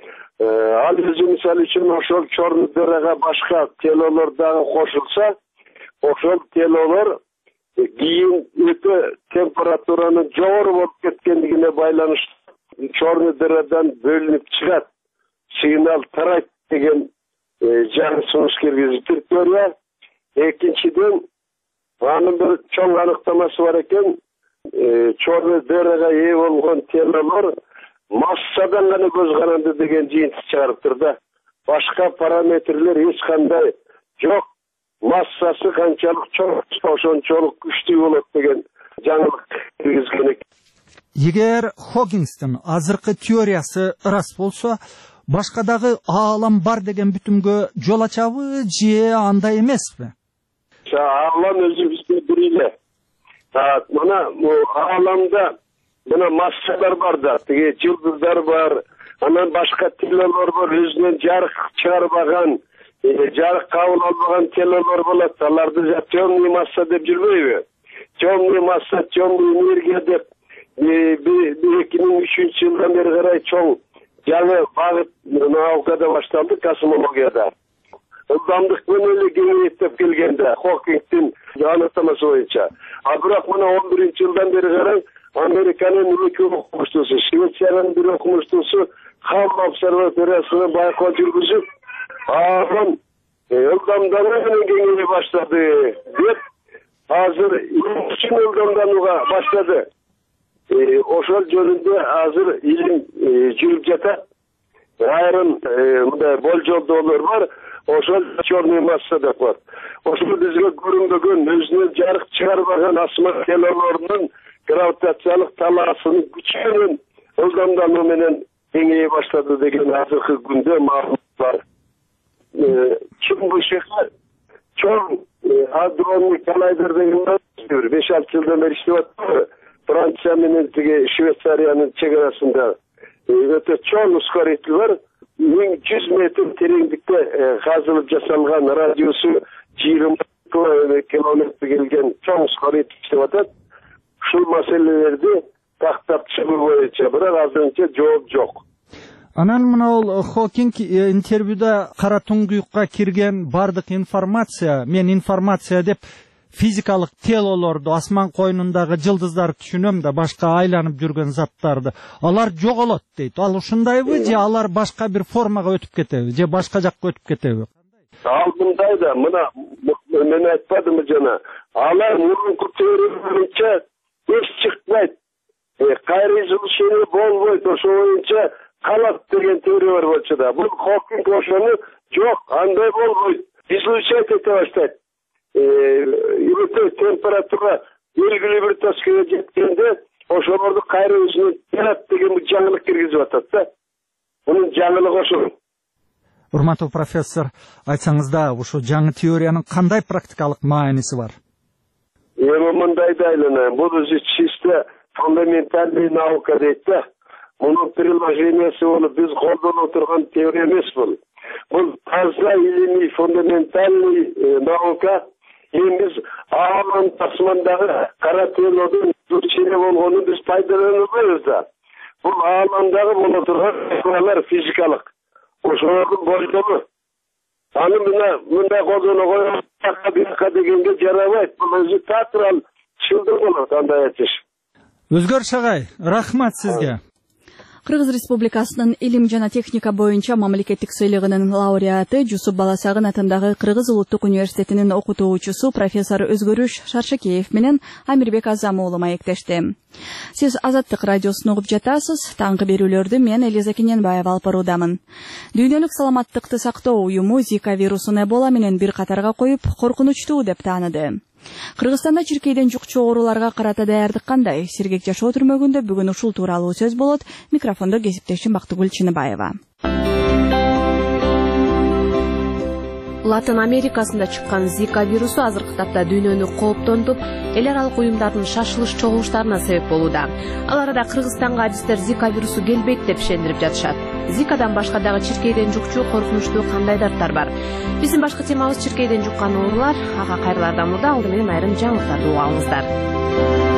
Ал өзү мисалы үчүн ошол черный дырага башка телолор дагы кошулса, ошол телолор кийин өтө температуранын жогору болуп кеткендигине байланыштуу черный дырадан бөлүнүп чыгат, сигнал тарайт деген жаңы сунуш киргизиптир теория. Экинчиден, анын бир чоң аныктамасы бар экен, черный дырага ээ болгон телолор массадан гана көз каранды деген жыйынтык чыгарыптыр да. Башка параметрлер эч кандай жок, массасы канчалык чоң ошончолук күчтүү болот деген жаңылык киргизген экен. Эгер Хокингстын азыркы теориясы рас болсо, башка дагы аалам бар деген бүтүмгө жол ачабы же андай эмеспи? Аалам өзү бизде бир эле. Мына ааламда мына массалар бар да, тиги жылдыздар бар, анан башка телелор бар, өзүнөн жарык чыгарбаган, жарык кабыл албаган телелор болот. Аларды темный масса деп жүрбөйбү? Темный масса, темный энергия деп 2003 жылдан бери карай чоң жаңы багыт наукада башталды, космологияда. Ылдамдык менен эле кеңейип келгенде Хокингдин анықтамасы боюнча. Бирок мына 11 жылдан бери карай Американын 2 окумуштуусу, Швециянын 1 окумуштуусу Хаббл обсерваториясына байкоо жүргүзүп, анын ылдамдары менен кеңейе баштады деп азыр ылдамданууга баштады. Ошол жөнүндө азыр илим жүрүп жатат. Айрым мындай болжолдоолор бар. Ошол черный масса деп бар. Ошол бизге көрүнбөгөн, өзүнөн жарык чыгарбаган асман телелорунун гравитациялык талаасынын күчү менен ылдамдануу менен кеңейе баштады деген азыркы күндө маалымат бар. Чын бышыкы чоң адронный коллайдер деген 5-6 жылдан бери иштеп атты. Франция менен тиги Швейцариянын чегарасында өтө чоң ускоритель бар. 1100 метр тереңдикте казылып жасалган, радиусу 20 километр келген чоң ускоритель иштеп атат. Ушул маселелерди тактап чыгуу боюнча бирок азырынча жооп жок. Анан мына Хокинг интервьюда кара туңгуюкка кирген бардык информация, мен информация деп физикалык телолорду, асман койнундагы жылдыздарды түшүнөм да, башка айланып жүргөн заттарды. Алар жоголот дейт. Ал ушундайбы же алар башка бир формага өтүп кетеби, же башка жакка өтүп кетеби? Ал мындай да, мына мен айтпадымбы жана, алар мурунку теория эч чыкпайт. Кайра излучение болбойт, ошо боюнча калат деген теория бар болчу да. Бул Хокинг ошону жок, андай болбойт. Излучать эте баштайт. Температура белгилүү бир точкага жеткенде ошолорду кайра өзүнө жарат деген жаңылык киргизип атат да. Мунун жаңылыгы ошол. Урматтуу профессор, айтсаңыз да, ушу жаңы теориянын кандай практикалык мааниси бар? Мындай да айлана, бул өзү чисто фундаментальный наука дейт да. Мунун приложениясы болуп биз колдонуп турган теория эмес бул. Бул таза илимий фундаментальный наука. Биз аалам асмандагы кара телодун излучение болгонун биз пайдаланбайбыз да. Бул ааламдагы боло турган факторлор физикалык. Ошолордун болжолу. Аны мындай колдоно коюп дегенге жарабайт. Бул өзү театрал чылдыр болот, андай айтыш. Өзгөр Шагай, рахмат сизге. Кыргыз Республикасынын илим жана техника боюнча мамлекеттик сыйлыгынын лауреаты Жусуп Баласагын атындагы Кыргыз Улуттук университетинин окутуучусу профессор Өзгөрүш Шаршакеев менен Амирбек Азам уулу маектешти. Сиз Азаттык радиосун угуп жатасыз. Таңкы берүүлөрдү мен Элиза Кененбаева алып баруудамын. Дүйнөлүк саламаттыкты сактоо уюму Зика вирусун Эбола менен бир катарга коюп, коркунучтуу деп тааныды. Кыргызстанда чиркейден жукчу ооруларга карата даярдык кандай? Сергек жашоо түрмөгүндө бүгүн ушул тууралуу сөз болот. Микрофондо кесиптешим Бактыгүл Чыныбаева. Латын Америкасында чыккан Зика вирусу азыркы тапта дүйнөнү кооптонтуп, эл аралык уюмдардын шашылыш чогулуштарына себеп болууда. Ал арада Кыргызстанга адистер Зика вирусу келбейт деп ишендирип жатышат. Зикадан башка дагы чиркейден жукчу коркунучтуу кандай дарттар бар? Биздин башкы темабыз чиркейден жуккан оорулар. Ага кайрылардан мурда алды менен айрым жаңылыктарды угуп алыңыздар.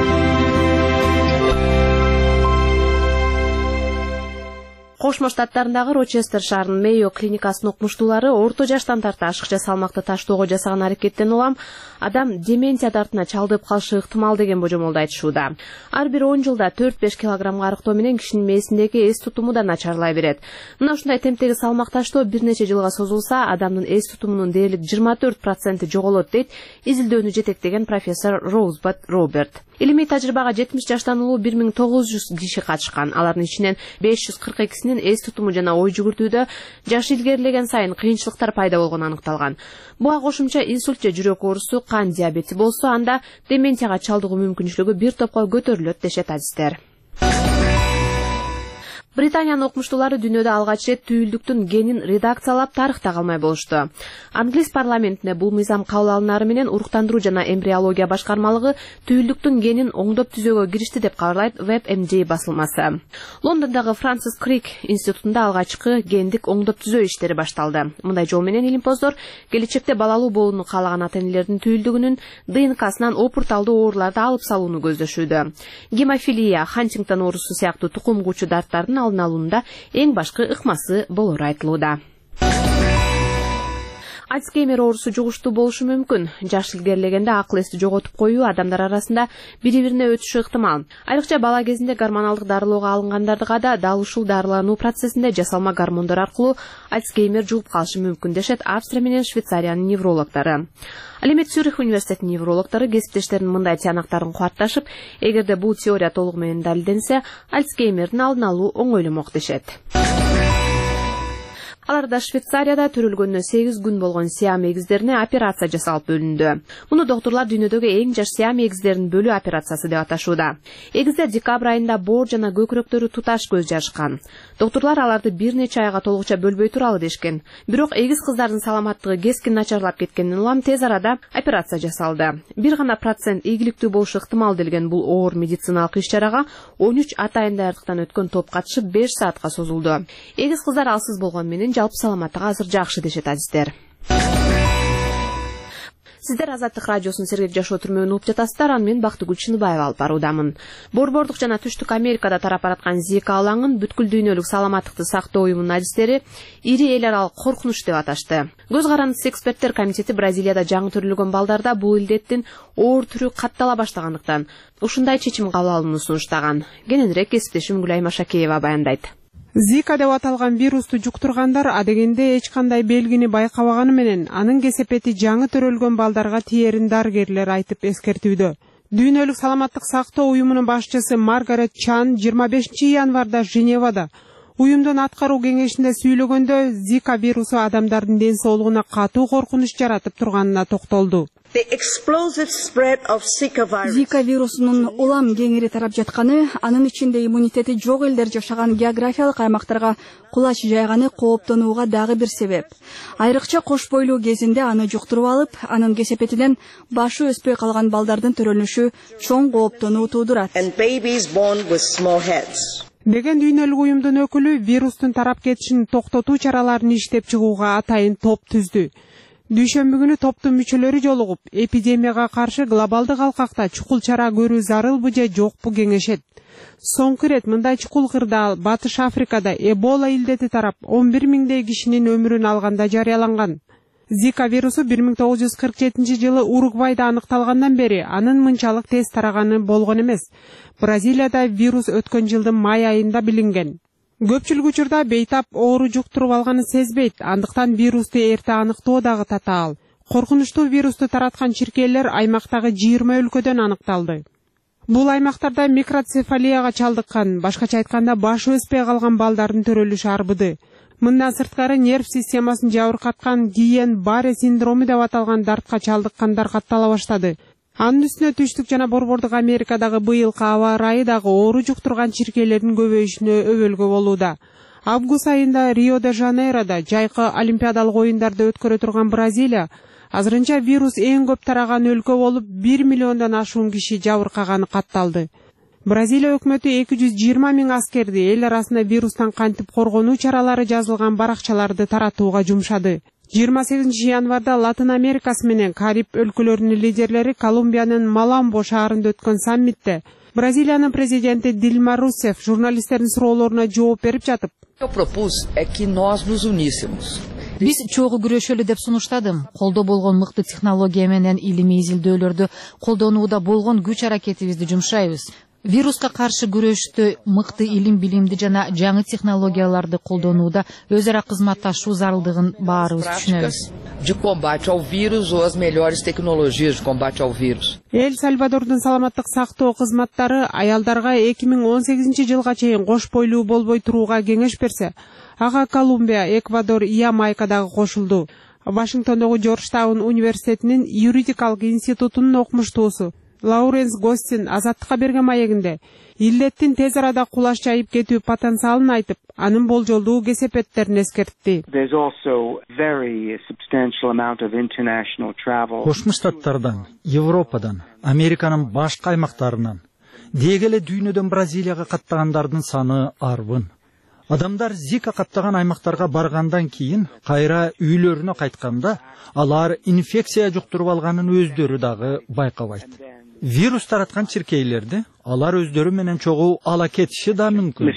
Кошмо Штаттарындагы Рочестер шаарынын Мейо клиникасынын окумуштуулары орто жаштан тарта ашыкча салмакты таштоого жасаган аракеттен улам адам деменция дартына чалдыгып калышы ыктымал деген божомолду айтышууда. Ар бир 10 жылда 4-5 килограммга арыктоо менен кишинин мээсиндеги эс тутуму да начарлай берет. Мына ушундай темптеги салмак таштоо бир нече жылга созулса, адамдын эс тутумунун дээрлик 24% жоголот дейт изилдөөнү жетектеген профессор Роузбат Роберт. Илимий тажрыйбага 70 жаштан улуу 1900 киши катышкан. Алардын ичинен 542-синин эс тутуму жана ой жүгүртүүдө жаш илгерилеген сайын кыйынчылыктар пайда болгону аныкталган. Буга кошумча инсульт же жүрөк оорусу, кан диабети болсо, анда деменцияга чалдыгуу мүмкүнчүлүгү бир топко көтөрүлөт дешет адистер. Британиянын окумуштуулары дүйнөдө алгач рет түйүлдүктүн генин редакциялап тарыхта калмай болушту. Англис парламентине бул мыйзам кабыл алынары менен уруктандыруу жана эмбриология башкармалыгы түйүлдүктүн генин оңдоп түзөөгө киришти деп кабарлайт WebMD басылмасы. Лондондогу Франсис Крик институтунда алгачкы гендик оңдоп түзөө иштери башталды. Мындай жол менен илимпоздор келечекте балалуу болууну каалаган ата-энелердин түйүлдүгүнүн ДНКсынан опурталдуу ооруларды алып салууну көздөшүүдө. Гемофилия, Хантингтон оорусу сыяктуу тукум кучу дарттардын алдын алуунда эң башкы ыкмасы болору айтылууда. Альцгеймер оорусу жугуштуу болушу мүмкүн. Жаш илгерилегенде акыл эсти жоготуп коюу адамдар арасында бири-бирине өтүшү ыктымал. Айрыкча бала кезинде гормоналдык дарылоого алынгандарга да дал ушул дарылануу процессинде жасалма гормондор аркылуу Альцгеймер жугуп калышы мүмкүн дешет Австрия менен Швейцариянын неврологдору. Ал эми Цюрих университетинин неврологдору кесиптештеринин мындай тыянактарын кубатташып, эгерде бул теория толугу менен далилденсе, Альцгеймердин алдын алуу оңойломок дешет. Аларда Швейцарияда төрөлгөнүнө 8 күн болгон сиам эгиздерине операция жасалып бөлүндү. Муну доктурлар дүйнөдөгү эң жаш сиам эгиздерин бөлүү операциясы деп аташууда. Эгиздер декабрь айында боор жана көкүрөктөрү туташ көз жарышкан. Доктурлар аларды бир нече айга толугуча бөлбөй туралы дешкен. Бирок эгиз кыздардын саламаттыгы кескин начарлап кеткенден улам тез арада операция жасалды. 1% ийгиликтүү болушу ыктымал делген бул оор медициналык иш-чарага 13 атайын даярдыктан өткөн топ катышып 5 саатка созулду. Эгиз кыздар алсыз болгон менен жалпы саламаттыгы азыр жакшы дешет азиздер. Сиздер Азаттык радиосунун сергек жашоо түрмөгүн угуп жатасыздар, аны мен Бактыгүл Чыныбаева алып баруудамын. Борбордук жана Түштүк Америкада тарап бараткан Зика алаңын бүткүл дүйнөлүк саламаттыкты сактоо уюмунун адистери ири эл аралык коркунуч деп аташты. Көз карандысыз эксперттер комитети Бразилияда жаңы төрөлгөн балдарда бул илдеттин оор түрү каттала баштагандыктан ушундай чечим кабыл алууну сунуштаган. Кененирээк кесиптешим Гүлай Машакеева баяндайт. Зика деп аталган вирусту жуктургандар адегенде эч кандай белгини байкабаганы менен анын кесепети жаңы төрөлгөн балдарга тиерин дарыгерлер айтып эскертүүдө. Дүйнөлүк саламаттык сактоо уюмунун башчысы Маргарет Чан 25 январда Женевада уюмдун аткаруу кеңешинде сүйлөгөндө Зика вирусу адамдардын ден соолугуна катуу коркунуч жаратып турганына токтолду. Зика вирусунун улам кеңири тарап жатканы, анын ичинде иммунитети жок элдер жашаган географиялык аймактарга кулач жайганы кооптонууга дагы бир себеп. Айрыкча кош бойлуу кезинде аны жуктуруп алып, анын кесепетинен башы өспөй калган балдардын төрөлүшү чоң кооптонуу туудурат. Деген дүйнөлүк уюмдун өкүлү вирустун тарап кетишин токтотуу чараларын иштеп чыгууга атайын топ түздү. Дүйшөмбү күнү топтун мүчөлөрү жолугуп, эпидемияга каршы глобалдык алкакта чукул чара көрүү зарылбы же жокпу кеңешет. Соңку ирет мындай чукул кырдаал Батыш Африкада Эбола илдети тарап 11 миңдей кишинин өмүрүн алганда жарыяланган. Зика вирусу 1947 жылы Уругвайда аныкталгандан бери анын мынчалык тез тараганы болгон эмес. Бразилияда вирус өткөн жылдын май айында билинген. Көпчүлүк учурда бейтап оору жуктуруп алганын сезбейт, андыктан вирусту эрте аныктоо дагы татаал. Коркунучтуу вирусту тараткан чиркейлер аймактагы 20 өлкөдөн аныкталды. Бул аймактарда микроцефалияга чалдыккан, башкача айтканда башы өспөй калган балдардын төрөлүшү арбыды. Мындан сырткары нерв системасын жабыркаткан Гиен-Барре синдрому деп аталган дартка чалдыккандар каттала баштады. Анын үстүнө Түштүк жана Борбордук Америкадагы быйылкы аба ырайы дагы оору жуктурган чиркейлердин көбөйүшүнө өбөлгө болууда. Август айында Рио-де-Жанейрода жайкы олимпиадалык оюндарды өткөрө турган Бразилия азырынча вирус эң көп тараган өлкө болуп 1 миллиондон ашуун киши жабыркаганы катталды. Бразилия өкмөтү 220 миң аскерди эл арасында вирустан кантип коргонуу чаралары жазылган баракчаларды таратууга жумшады. 28 январда Латын Америкасы менен Кариб өлкөлөрүнүн лидерлери Колумбиянын Маламбо шаарында өткөн саммитте Бразилиянын президенти Дилма Русеф журналисттердин суроолоруна жооп берип жатып, Биз чогуу күрөшөлү деп сунуштадым. Колдо болгон мыкты технология менен илимий изилдөөлөрдү колдонууда болгон күч аракетибизди жумшайбыз. Вируска каршы күрөштө мыкты илим билимди жана жаңы технологияларды колдонууда өз ара кызматташуу зарылдыгын баарыбыз түшүнөбүз. Эл Сальвадордун саламаттык сактоо кызматтары аялдарга 2018 жылга чейин кош бойлуу болбой турууга кеңеш берсе, ага Колумбия, Эквадор, Ямайка дагы кошулду. Вашингтондогу Джорджтаун университетинин юридикалык институтунун окумуштуусу Лауренс Гостин Азаттыкка берген маегинде илдеттин тез арада кулаш жайып кетүү потенциалын айтып, анын болжолдуу кесепеттерин эскертти. Кошмо Штаттардан, Европадан, Американын башка аймактарынан, деги эле дүйнөдөн Бразилияга каттагандардын саны арбын. Адамдар Зика каттаган аймактарга баргандан кийин кайра үйлөрүнө кайтканда, алар инфекция жуктуруп алганын өздөрү дагы байкабайт. Вирус тараткан чиркейлерди алар өздөрү менен чогуу ала кетиши да мүмкүн.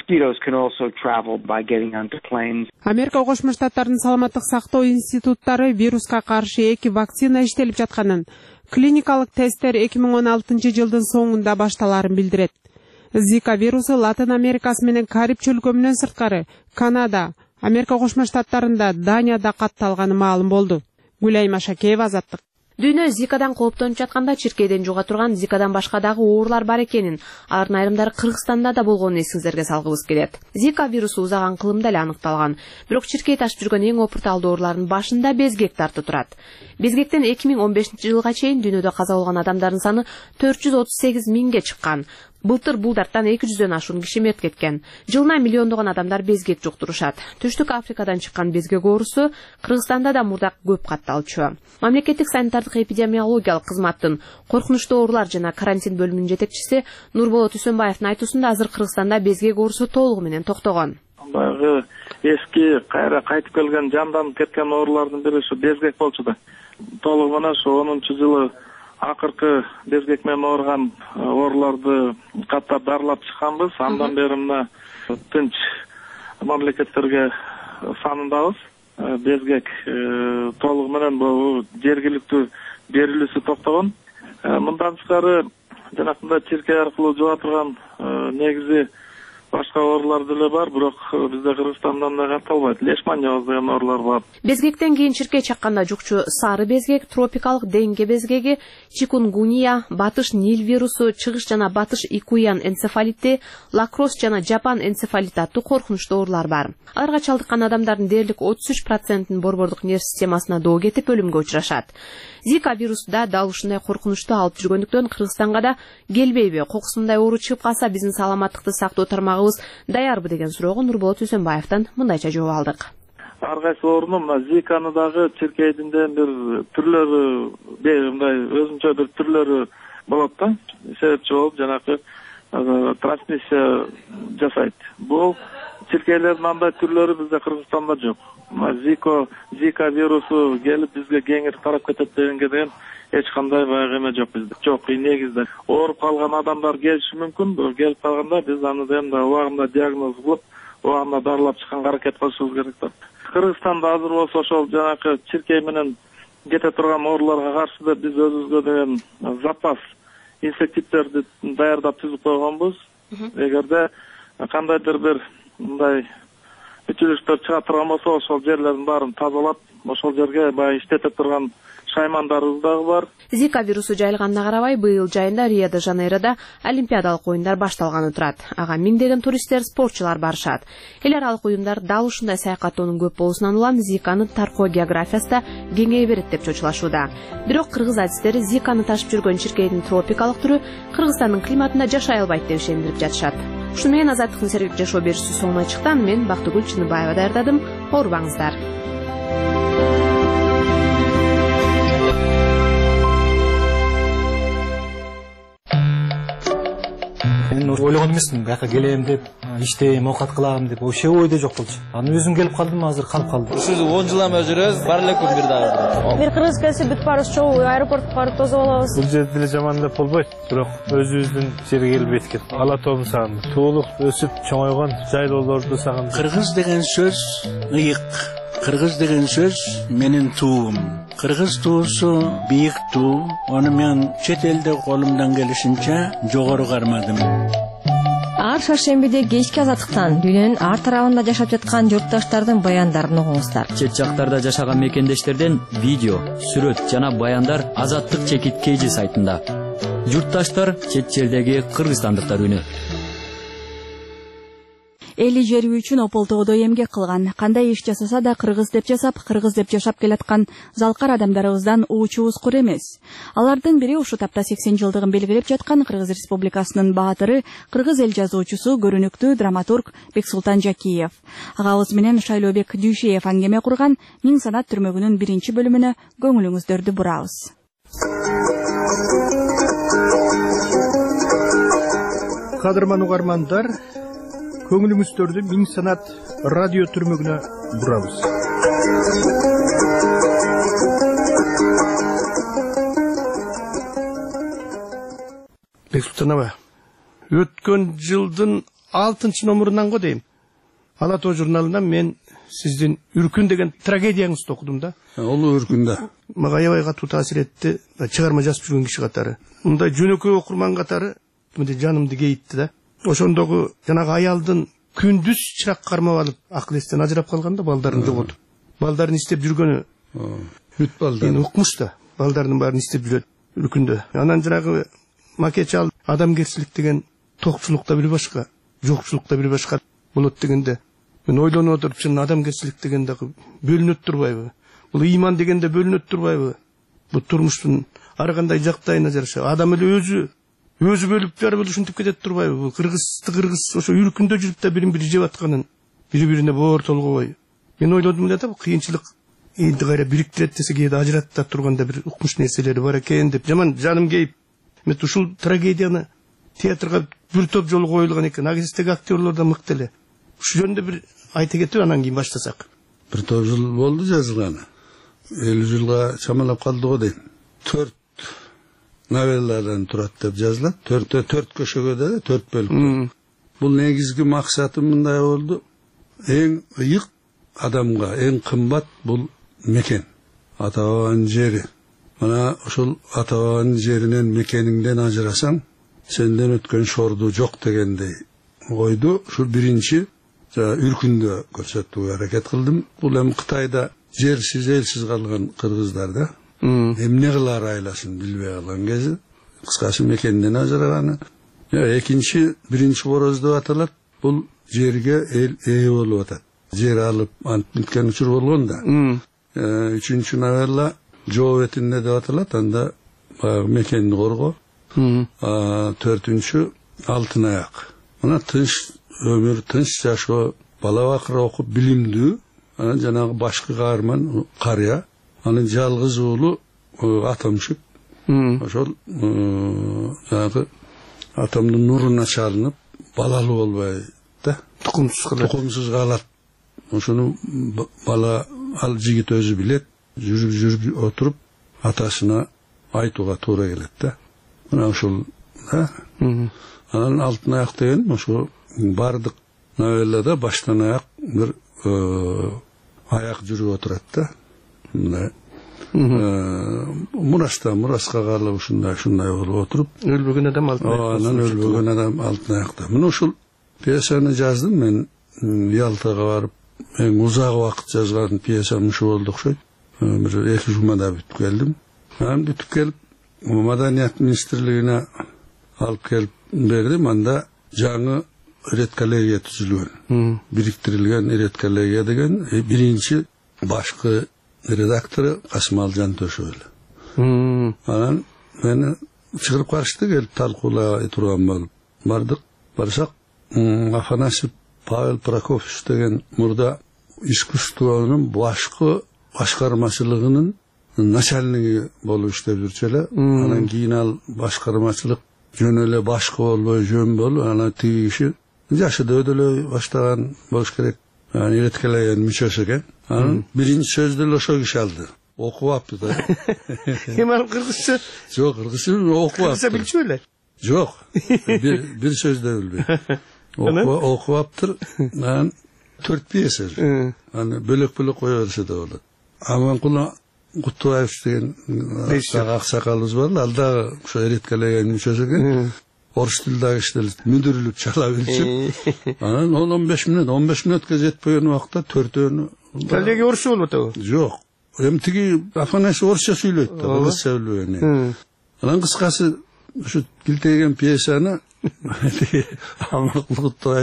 Америка Кошмо Штаттарынын саламаттык сактоо институттары вируска каршы 2 вакцина иштелип жатканын, клиникалык тесттер 2016-жылдын соңунда башталарын билдирет. Зика вирусу Латын Америкасы менен Кариб чөлкөмүнөн сырткары Канада, Америка Кошмо Штаттарында, Данияда катталганы маалым болду. Гүлайма Шакеева, Азаттык. Дүйнө Зикадан кооптонуп жатканда чиркейден жуга турган Зикадан башка дагы оорлар бар экенин, алардын айрымдары Кыргызстанда да болгонун эсиңиздерге салгыбыз келет. Зика вирусу узаган кылымда эле аныкталган, бирок чиркей ташып жүргөн эң опурталдуу оорулардын башында безгек тарты турат. Безгектен 2015-жылга чейин дүйнөдө каза болгон адамдардын саны 438 миңге чыккан. Былтыр бул дарттан 200дөн ашуун киши мерт кеткен. Жылына миллиондогон адамдар безгек жуктурушат. Түштүк Африкадан чыккан безгек оорусу Кыргызстанда да мурда көп катталчу. Мамлекеттик санитардык эпидемиологиялык кызматтын коркунучтуу оорулар жана карантин бөлүмүнүн жетекчиси Нурболот Үсөнбаевдин айтуусунда азыр Кыргызстанда безгек оорусу толугу менен токтогон. Баягы эски кайра кайтып келген жанданып кеткен оорулардын бири ушу безгек болчу да. Толугу менен ушу 10-жылы акыркы безгек менен ооруган ооруларды каттап дарылап чыкканбыз. Андан бери мына тынч мамлекеттерге санындабыз. Безгек толугу менен бул жергиликтүү берилүүсү токтогон. Мындан тышкары жанакындай чиркей аркылуу жуга турган негизи башка оорулар деле бар, бирок бизде Кыргызстандан да катталбайт. Лешманьоз деген оорулар бар. Безгектен кийин чиркей чакканда жукчу сары безгек, тропикалык денге безгеги, чикунгуния, батыш Нил вирусу, чыгыш жана батыш икуян энцефалити, лакрос жана жапан энцефалити аттуу коркунучтуу оорулар бар. Аларга чалдыккан адамдардын дээрлик 33%-ын борбордук нерв системасына доо кетип өлүмгө учурашат. Зика вирусу да дал ушундай коркунучтуу алып жүргөндүктөн Кыргызстанга да келбейби? Кокусундай оору чыгып калса биздин саламаттыкты сактоо тармагыбыз даярбы деген суроого Нурболот Үсөнбаевден мындайча жооп алдык. Ар кайсы оорунун мына Зиканы дагы чиркейдин бир түрлөрү, мындай өзүнчө бир түрлөрү болот да. Себепчи болуп жанакы трансмиссия жасайт. Бул чиркейлердин андай түрлөрү бизде Кыргызстанда жок. Зика вирусу келип бизге кеңири тарап кетет деген эч кандай баягы эме жок бизде. Жок, негизде ооруп калган адамдар келиши мүмкүн. Келип калганда биз аны да убагында диагноз кылып, убагында дарылап чыкканга аракет кылышыбыз керек да. Кыргызстанда азыр болсо ошол жанакы чиркей менен кете турган ооруларга каршы да биз өзүбүзгө деген запас инсектицидтерди даярдап түзүп койгонбуз. Эгерде кандайдыр бир мындай үчүлүштөр чыга турган болсо, ошол жерлердин баарын тазалап, ошол жерге баягы иштете турган шаймандарыбыз дагы бар. Зика вирусу жайылганына карабай, быйыл жайында Рио-де-Жанейрода олимпиадалык оюндар башталганы турат. Ага миңдеген туристтер, спортчулар барышат. Эл аралык оюндар дал ушундай саякаттоонун көп болуусунан улам Зиканын таркоо географиясы да кеңейе берет деп чочулашууда. Бирок кыргыз адистери Зиканы ташып жүргөн чиркейдин тропикалык түрү Кыргызстандын климатында жашай албайт деп ишендирип жатышат. Ушуну менен Азаттыктын сергек жашоо берүүчүсү соңуна чыкты. Мен Бактыгүл Чыныбаева даярдадым. Оорубаңыздар. Мен ойлогон эмесмин, бияка келем деп, иштейм, оокат кылам деп, вообще ойдо жок болчу. Аны өзүм келип калдым, азыр калып калдым. Ушу 10 жыл эме жүрөбүз, бар эле күн бир дагы. Бир кыргыз келсе бүт барыбыз чогуу аэропортко барып тосуп алабыз. Бул жерде деле жаман деп болбойт, бирок өзүбүздүн жерге келип эткет. Ала тоомду сагындым. Туулук өсүп чоңойгон жайлоолорду сагындым. Кыргыз деген сөз ыйык. Кыргыз деген сөз менин туум. Кыргыз туусу бийик туу. Аны мен чет элде колумдан келишинче жогору кармадым. Ар шаршембиде кечки Азаттыктан дүйнөнүн ар тарабында жашап жаткан журтташтардын баяндарын угуңуздар. Чет жактарда жашаган мекендештерден видео, сүрөт жана баяндар Азаттык чекит сайтында. Журтташтар чет жердеги кыргызстандыктар үнү. эли жери үчүн ополтоодо эмгек кылган. Кандай иш жасаса да кыргыз деп жасап, кыргыз деп жашап келаткан залкар адамдарыбыздан уучубуз кур эмес. Алардын бири ушу тапта 80 жылдыгын белгилеп жаткан Кыргыз Республикасынын баатыры, кыргыз эл жазуучусу, көрүнүктүү драматург Бексултан Жакиев. Агабыз менен Шайлообек Дүйшеев аңгеме курган Миң санат түрмөгүнүн 1 бөлүмүнө көңүлүңүздөрдү бурабыз. Кадырман угармандар, көңүлүңүздөрдү Миң санат радио түрмөгүнө бурабыз. Бексултан аба, өткөн жылдын 6 номурунан го дейм. Ала Тоо журналынан мен сиздин Үркүн деген трагедияңызды окудум да. Ол Үркүндө. Мага аябай катуу таасир этти, чыгарма жазып жүргөн киши катары. Мындай жөнөкөй окурман катары жанымды кейитти да. Ошондогу жанагы аялдын күндүз чырак кармап алып, акыл эстен ажырап калганда балдарын жоготуп, балдарын издеп жүргөнү бүт балдар. Укмуш да, балдардын баарын издеп жүрөт Үркүндө. Анан жанагы макет алып, адамгерчилик деген токчулукта бир башка, жокчулукта бир башка болот дегенде мен ойлонуп отуруп, чын адамгерчилик дегенде бөлүнөт турбайбы? Бул ыйман дегенде бөлүнөт турбайбы? Бул турмуштун ар кандай жактайына жараша адам эле өзү бөлүп жарып ушинтип кетет турбайбы? Бул кыргыз ошо Үркүндө жүрүп да бирин бири жеп атканын бири-бирине боор толгобой. Мен ойлодум да бул кыйынчылык энди кайра бириктирет десе кээде ажырата турганда бир укмуш нерселери бар экен деп жаман жаным кейип. Мен ушул трагедияны театрга бир топ жолу коюлган экен. Агистеги актерлор да мыкты эле. Ушул жөнүндө бир айта кетип, анан кийин баштасак. Бир топ жыл болду жазылганы. 50 жылга чамалап калды го дейм. 4 новелладан турат деп жазылат. 4 көшөгө да 4 бөлүк. Бул негизги максаты мындай болду. Эң ыйык адамга эң кымбат бул мекен. Ата бабанын жери. Мына ошол ата бабанын жеринен, мекениңден ажырасаң, сенден өткөн шорду жок дегендей ойду ушул биринчи Үркүндө көрсөтүүгө аракет кылдым. Бул эми Кытайда жерсиз, элсиз калган кыргыздарда эмне кылар айласын билбей калган кези, кыскасы мекенден ажыраганы. Экинчи, биринчи короз деп аталат. Бул жерге эл ээ болуп атат. Жер алып анткен учур болгон да. Үчүнчү новелла жоо бетинде деп аталат. Анда мекенди корго. 4-үнчү алтын аяк. Мына тынч өмүр, тынч жашоо, бала бакыра окуп билимдүү, анан жанагы башкы каарман карыя, анын жалгыз уулу атомшик. Ошол жанагы атомдун нуруна чалынып, балалуу болбой да, тукумсуз калат. Ошону бала ал жигит өзү билет, жүрүп отуруп атасына айтууга туура келет да. Мына ушул да. Анан алтын аяк деген ошо бардык новеллада баштан аяк бир аяк жүрүп отурат да. Мындай мураска калып ушундай болуп отуруп, өлбөгөн адам алтын аяк. Анан өлбөгөн адам алтын аякта. Мына ушул пьесаны жаздым мен. Ялтага барып, эң узак убакыт жазган пьесам ушу болду окшойт. Бир 2 жумада бүтүп келдим. Анан бүтүп келип, Маданият министрлигине алып келип бердим. Анда жаңы редколлегия түзүлгөн. Бириктирилген редколлегия деген биринчи башкы редактору Касымал Жантөшөбү. Анан мени чыгырып карашты, келип талкуулай турган болуп бардык. Барсак, Афанасьев Павел Прокофьевич деген мурда искусствонун башкы башкармачылыгынын начальниги болуп иштеп жүрчү эле. Анан кийин ал башкармачылык жөн эле башкы болбой жөн болуп, анан тиги киши жашы да өдөлөй баштаган болуш керек. Редколлегиянын мүчөсү экен. Анан биринчи сөздү эле ошол киши алды. Окуп аптыр да. Эми ал кыргызча? Жок, кыргызча окуп аптыр. Кыргызча билчү беле? Жок. Бир сөз да билбейт. Окуп аптыр. Анан 4 пьеса. Аны бөлөк-бөлөк кое берсе да болот. Аманкул Кутубаев деген аксакалыбыз бар. Ал дагы ошо редколлегиянын мүчөсү экен. Орус тилдеги кишилер мүдүрүлүп чала билчү. Анан 15 мүнөткө жетпеген убакта 4-өнү. Коллеги орусча болуп атабы? Жок. Эми тиги Афанасьев орусча сүйлөйт да, кыргызча билбеген. Анан кыскасы ушу килтеген пьесаны Аманкул Кутубаев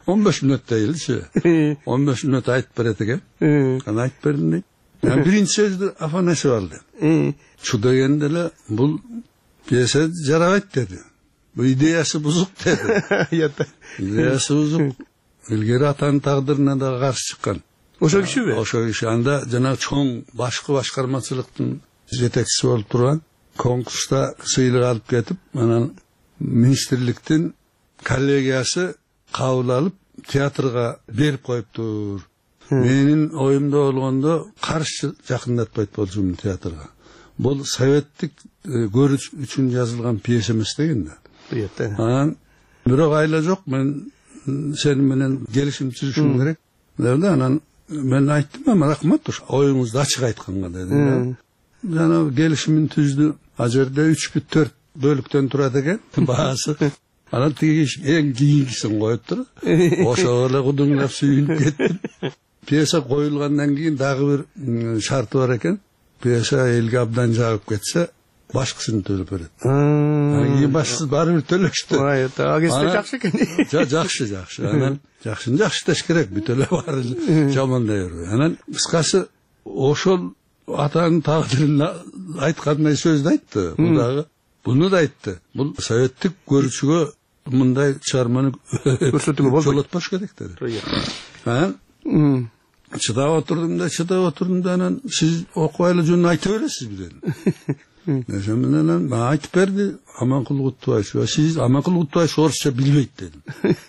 15 minut deyildi. 15 minut aytып berет eкен. Ana aytып berdim deydi. Yani birinci sözde afanesi vardı. Şu degende ele bu piyasa jarabet dedi. Bu ideyası buzuk dedi. İdeyası buzuk. İlgeri atanın taqdirine da karşı çıkan. Oşo kişi mi? Oşo kişi. Anda jana çoğun başkı başkarmacılıktın yetekçisi olup duran konkursta sıyılık alıp getip anan ministerliktin kollegiyası kabul alıp tiyatrga berip koyuptur. Menin oyumda olganda karşı jakındatpayt boljum tiyatrga. Bu sovettik görüş üçün yazılgan piyes emes degen da. Anan birok ayla jok, men sen menen gelişim tüzüşüm gerek. Dedi anan men ayttım ama rahmat oyuңузду açık aytkanga dedi. Jana gelişimin tüzdü. Ajerde 3-4 bölükten turat eken baası. Anan tigi en kийинкисин koyuptur. Oşoğla kudunlap sүйünüp kettim. Piyasa koyulgandan keyin dagı bir şartı var eken. Piyasa elge abdan jagıp ketse başkasını төлөп берет. Keyin başsız baribir төлөштү. Агесте жакшы экен. Жакшы. Анан жакшыны жакшыташ керек. Бүтөлө бар жамандай бербей. Анан кыскасы ошол атанын тагдырын айткандай сөздү айтты. Бул дагы буну да айтты. Бул советтик көрүүчүгө мындай чыгарманы көрсөтүүгө болбойт. Жолотпош керек dedi. Анан чыдап отурдум да анан сиз окубайлы жөнүн айта бересизби дедим. Мен айтып берди Аманкул Кутубаев. Сиз Аманкул Кутубаев орусча билбейт дедим.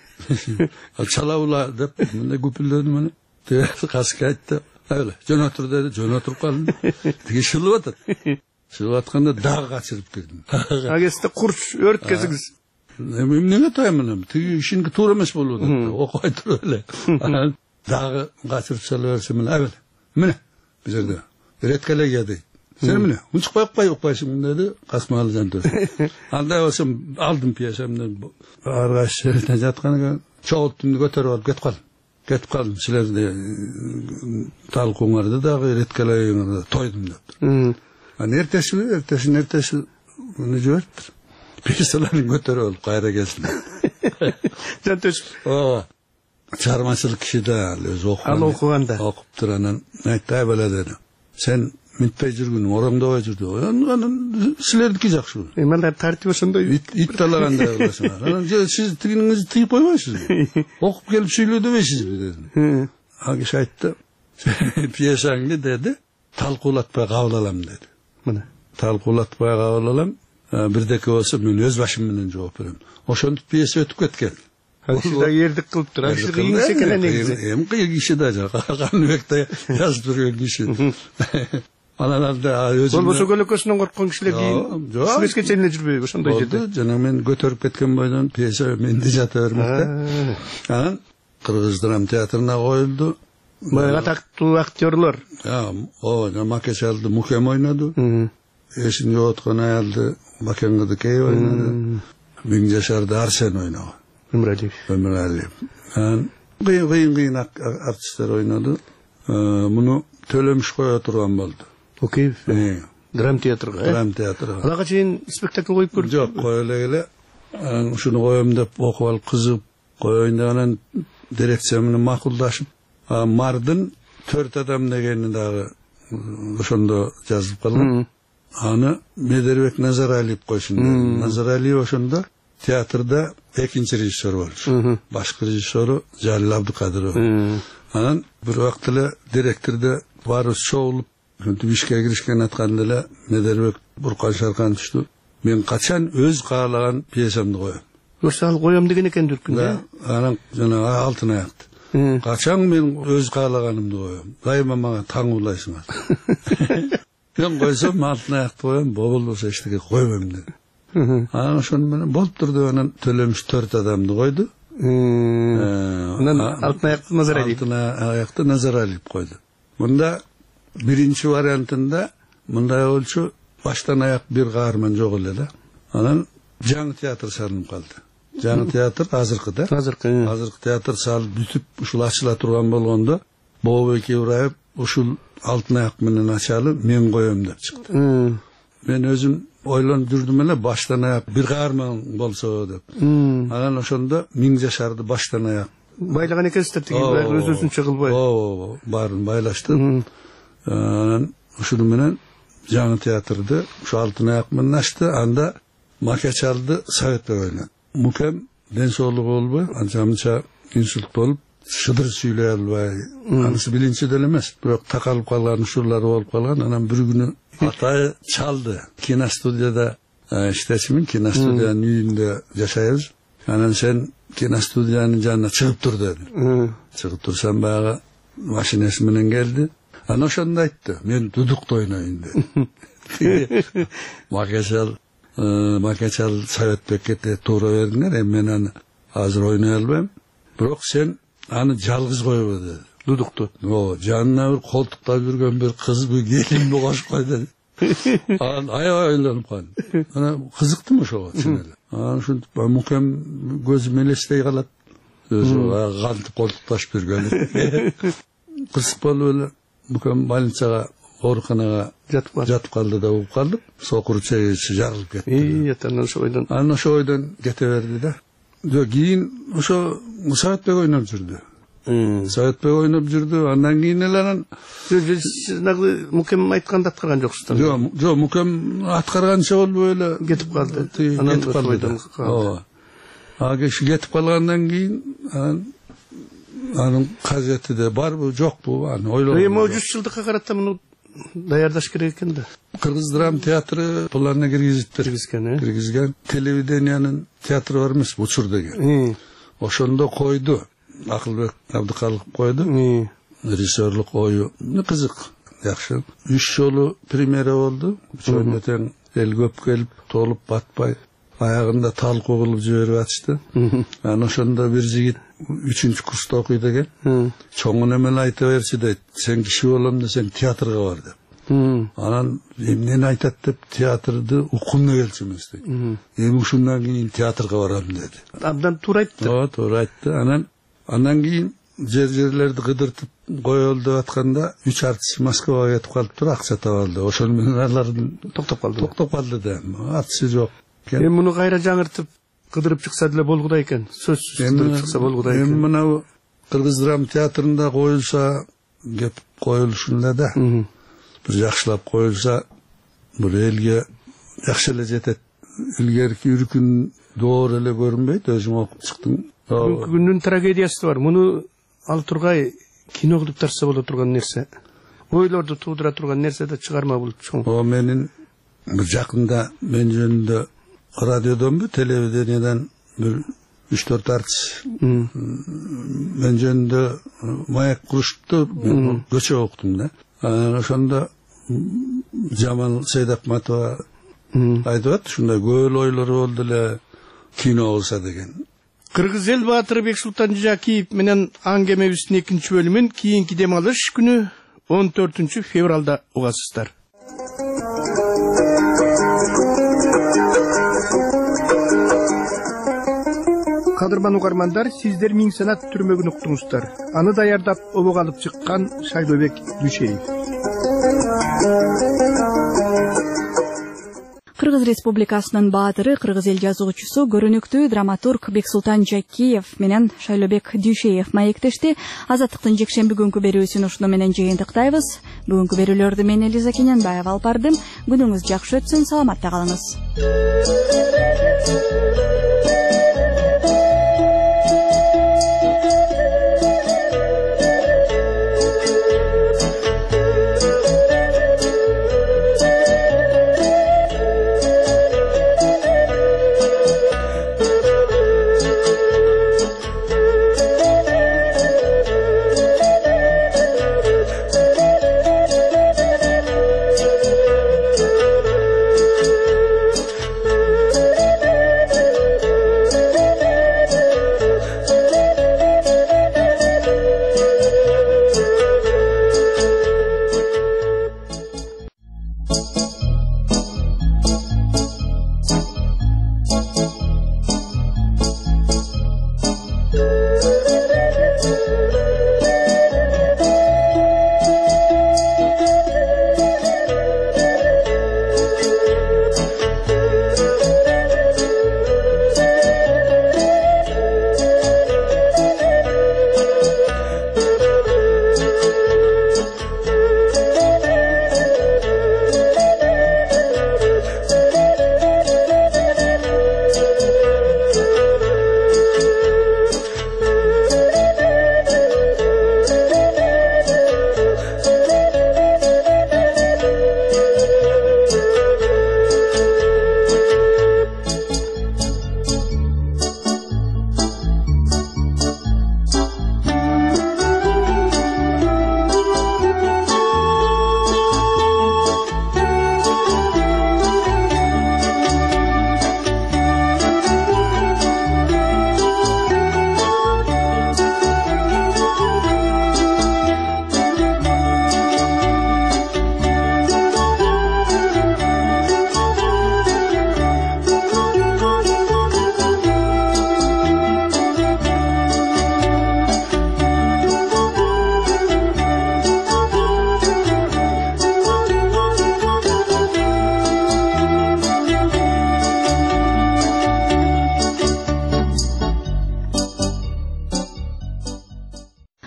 Чалабыла деп мындай көпүлдөрдүм аны. Каска айтты. Öyle. Jön otur dedi. Jön oturup kaldım. Tigi şılıp atar. Şılıp atkanda dağ kaçırıp girdim. Ageste kurş örtkeziniz. Neme toyamın? Tigi işinki tuğra emes bolup. O koydur öyle. Dağı kaçırıp çalıverse mine. Evet. Mine. Bize de. Retkele geldi. Sen mine. Unçuk koyup dedi. Kasmalı can dedi. Anda olsam aldım piyasamdan. Arkadaş şerifine jatkanıga çoğuttumdu götürüp alıp get kaldım. Ketip kaldım. Siler de talkuңарды дагы реткелегеңерде тойдум деп. Эртеси муну жибериптир. Пьесаларын көтөрүп алып кайра келсин. Жантөш. Ооба. Чыгармачылык киши да өзү окуганда. Окуптур анан айтты бала деди. Сен митпей жүргүнүң оромдобой жүрдү. Анан силердики жакшы. Мындай тартип ошондой ит талагандай кыласың. Анан сиз тигиниңизди тыйып койбойсузбу? Окуп келип сүйлө дебейсизби дедим. Ал киши айтты. Пьесаңды dedi talkulatpay kabul alam dedi. Mına. Talkulatpay kabul alam. Birdeki olsa men öz başım menen жооп берем. Ошондо пьеса өтүп кеткен. Сиз да эрдик кылып тура. Сиз кыйын экен негизи. Эми кыйын киши да Каныбекте жазып жүргөн киши. Анан алда өзү. Болбосо көлөкөсүнөн корккон кишилер кийин сүрөткө чейин жүрбөйбү ошондой жерде. Жана мен көтөрүп кеткен бойдон пьеса менде жата бермекте. Анан Кыргыз драма театрына коюлду. Атактуу актерлор. Макешалды Мухем ойнады. Эшин жооткон аялды Бакенгидикей ойнады. Миңжашарды Арсен ойнаган. Өмүралиев. Кыйын артисттер ойнады. Муну төлөмүш кое турган болду. Окей. Драм театрга. Драм театрга. Алага чейин спектакль коюп көрдү. Жок, кое эле. Ушуну коем деп окуп алып кызыгып койгондон дирекция менен макулдашып Mardın 4 adam degeni dagı ошондо жазылып калган. Аны Медербек Назаралиев койшун. Назаралиев ошондо театрда экинчи режиссер болчу. Башкы режиссеру Жалил Абдыкадыров. Анан бир убакыт эле директорду баары чогулуп, ишке киришкен атканда эле Медербек Буркан Шаркановичту мен качан өз каалаган пьесамды коем. Ошол коем деген экен дүркүндө. Анан жана алтын аякты. Kaçan men öz kalaganımdı koyum. Daima bana tangulaysınız. Ben koysam altına ayakta koyum. Bobul olsa işte koymam dedi. Ana şunu bana bolup durdu. Onun tölemiş 4 adamdı koydu. Altına ayakta Nazaraliyev. Altına ayakta Nazaraliyev koydu. Bunda birinci variantında bunda ölçü baştan ayak bir kahraman yok öyle. Anan Жаңы театр салынып kaldı. Жаңы театр азыркыда. Азыркы театр салып бүтүп ушул ачыла турган болгондо Бообек Ибраев ушул алтын аяк менен ачалы мен коем деп чыкты. Мен өзүм ойлонуп жүрдүм эле баштан аяк бир каарман болсо деп. Анан ошондо Миңжашарды баштан аяк байлаган экенсиздер тиги өзүнчө кылбай. Ооба, баарын байлаштым. Ушуну менен жаңы театрды ушу Алтын аяк менен ачты. Анда Макачалды Советбек ойнады. Мукем ден соолугу болбой, анча-мынча инсульт болуп, шыдыр сүйлөй албай, анысы билинчи деле эмес, бирок такалып калган ушурлары болуп калган. Анан бир күнү атайы чалды. Киностудияда иштечимин, киностудиянын үйүндө жашайбыз. Анан сен киностудиянын жанына чыгып тур деди. Чыгып турсам баягы машинеси менен келди. Анан ошондо айтты, мен дудукта ойнойн деди. Макачал Советбекке туура бердиңер, эми мен аны азыр ойной албайм. Бирок сен аны жалгыз койбо деди. Дудукту. Жанына бир колтуктап жүргөн бир кызбы, келинби кошуп кой деди. Анан аябай ойлонуп калдым. Анан кызыктым ошого чын эле. Анан ушинтип Мукем көзүм элестей калат. Өзү кантип колтукташып жүргөн. Кызык болуп эле Мукем больницага, ооруканага жатып калды да угуп калдым. Сокуру чегичи жарылып кетти. Анан ошо ойдон кете берди да. Кийин ошо Советбек ойноп жүрдү. Советбек ойноп жүрдү. Андан кийин эле анан Мукем айтканды аткарган жоксуздар. Жок, Мукем аткарганча болбой эле кетип калды. Кетип калды. Ооба. Киши кетип калгандан кийин анын кажети де барбы, жокпу, аны ойлогон. Эми 100 жылдыкка карата муну даярдаш керек экен да. Кыргыз драма театры буларына киргизген. Телевидениянын театры бар эмес, Учур деген. Ошондо койду. Акылбек Абдыкалыков койду. Режиссерлук ою кызык, жакшы. 3 жолу премьера болду. Ошондо тең эл көп келип, толуп батпай, аягында талкуу кылып жиберип атышты. Анан ошондо бир жигит 3-курста окуйт экен. Чоңун эме айта берчи дейт. Сен киши болом десең театрга бар деп. Анан эмнени айтат деп театрды укумна келчүмүз дейт. Эми ушундан кийин театрга барам деди. Абдан туура айтты. Туура айтты. Андан кийин жерлерди кыдыртып коелу деп атканда 3 артист Москвага кетип калыптыр, акча таба алды. Ошону менен алар токтоп калды да. Артисти жок. Эми муну кайра жаңыртып кыдырып чыкса деле болгудай экен. Сөзсүз кыдырып чыкса болгудай экен. Эми мына Кыргыз драма театрында коюлса, кеп коюлушунда да бир жакшылап коюлса, бул элге жакшы эле жетет. Илгерки үркүн доор эле көрүнбөйт, өзүң окуп чыктың. Бүгүнкү күндүн трагедиясы бар. Муну ал тургай кино кылып тарса боло турган нерсе. Ойлорду туудура турган нерсе да чыгарма бул чоң. Менин жакында мен жөнүндө радиодонбу, телевидениядан бир 3-4 артист мен жөнүндө маек курушупту, мен көчө уктум да. Ошондо Жамал Сейдакматова айтып атты, ушундай көөл ойлору болду эле кино болса деген. Кыргыз эл баатыры Бексултан Жакиев менен аңгемебиздин 2-чи бөлүмүн кийинки дем алыш күнү 14 февралда угасыздар. Кадырман угармандар, сиздер Миң Санат түрмөгүн уктуңуздар. Аны даярдап обого алып чыккан Шайлобек Дүйшеев. Кыргыз Республикасынын баатыры, кыргыз эл жазуучусу, көрүнүктүү драматург Бексултан Жакиев менен Шайлобек Дүйшеев маектешти. Азаттыктын жекшемби күнкү берүүсүн ушуну менен жыйынтыктайбыз. Бүгүнкү берүүлөрдү мен Элиза Кененбаева алып бардым. Күнүңүз жакшы өтсүн, саламатта калыңыз.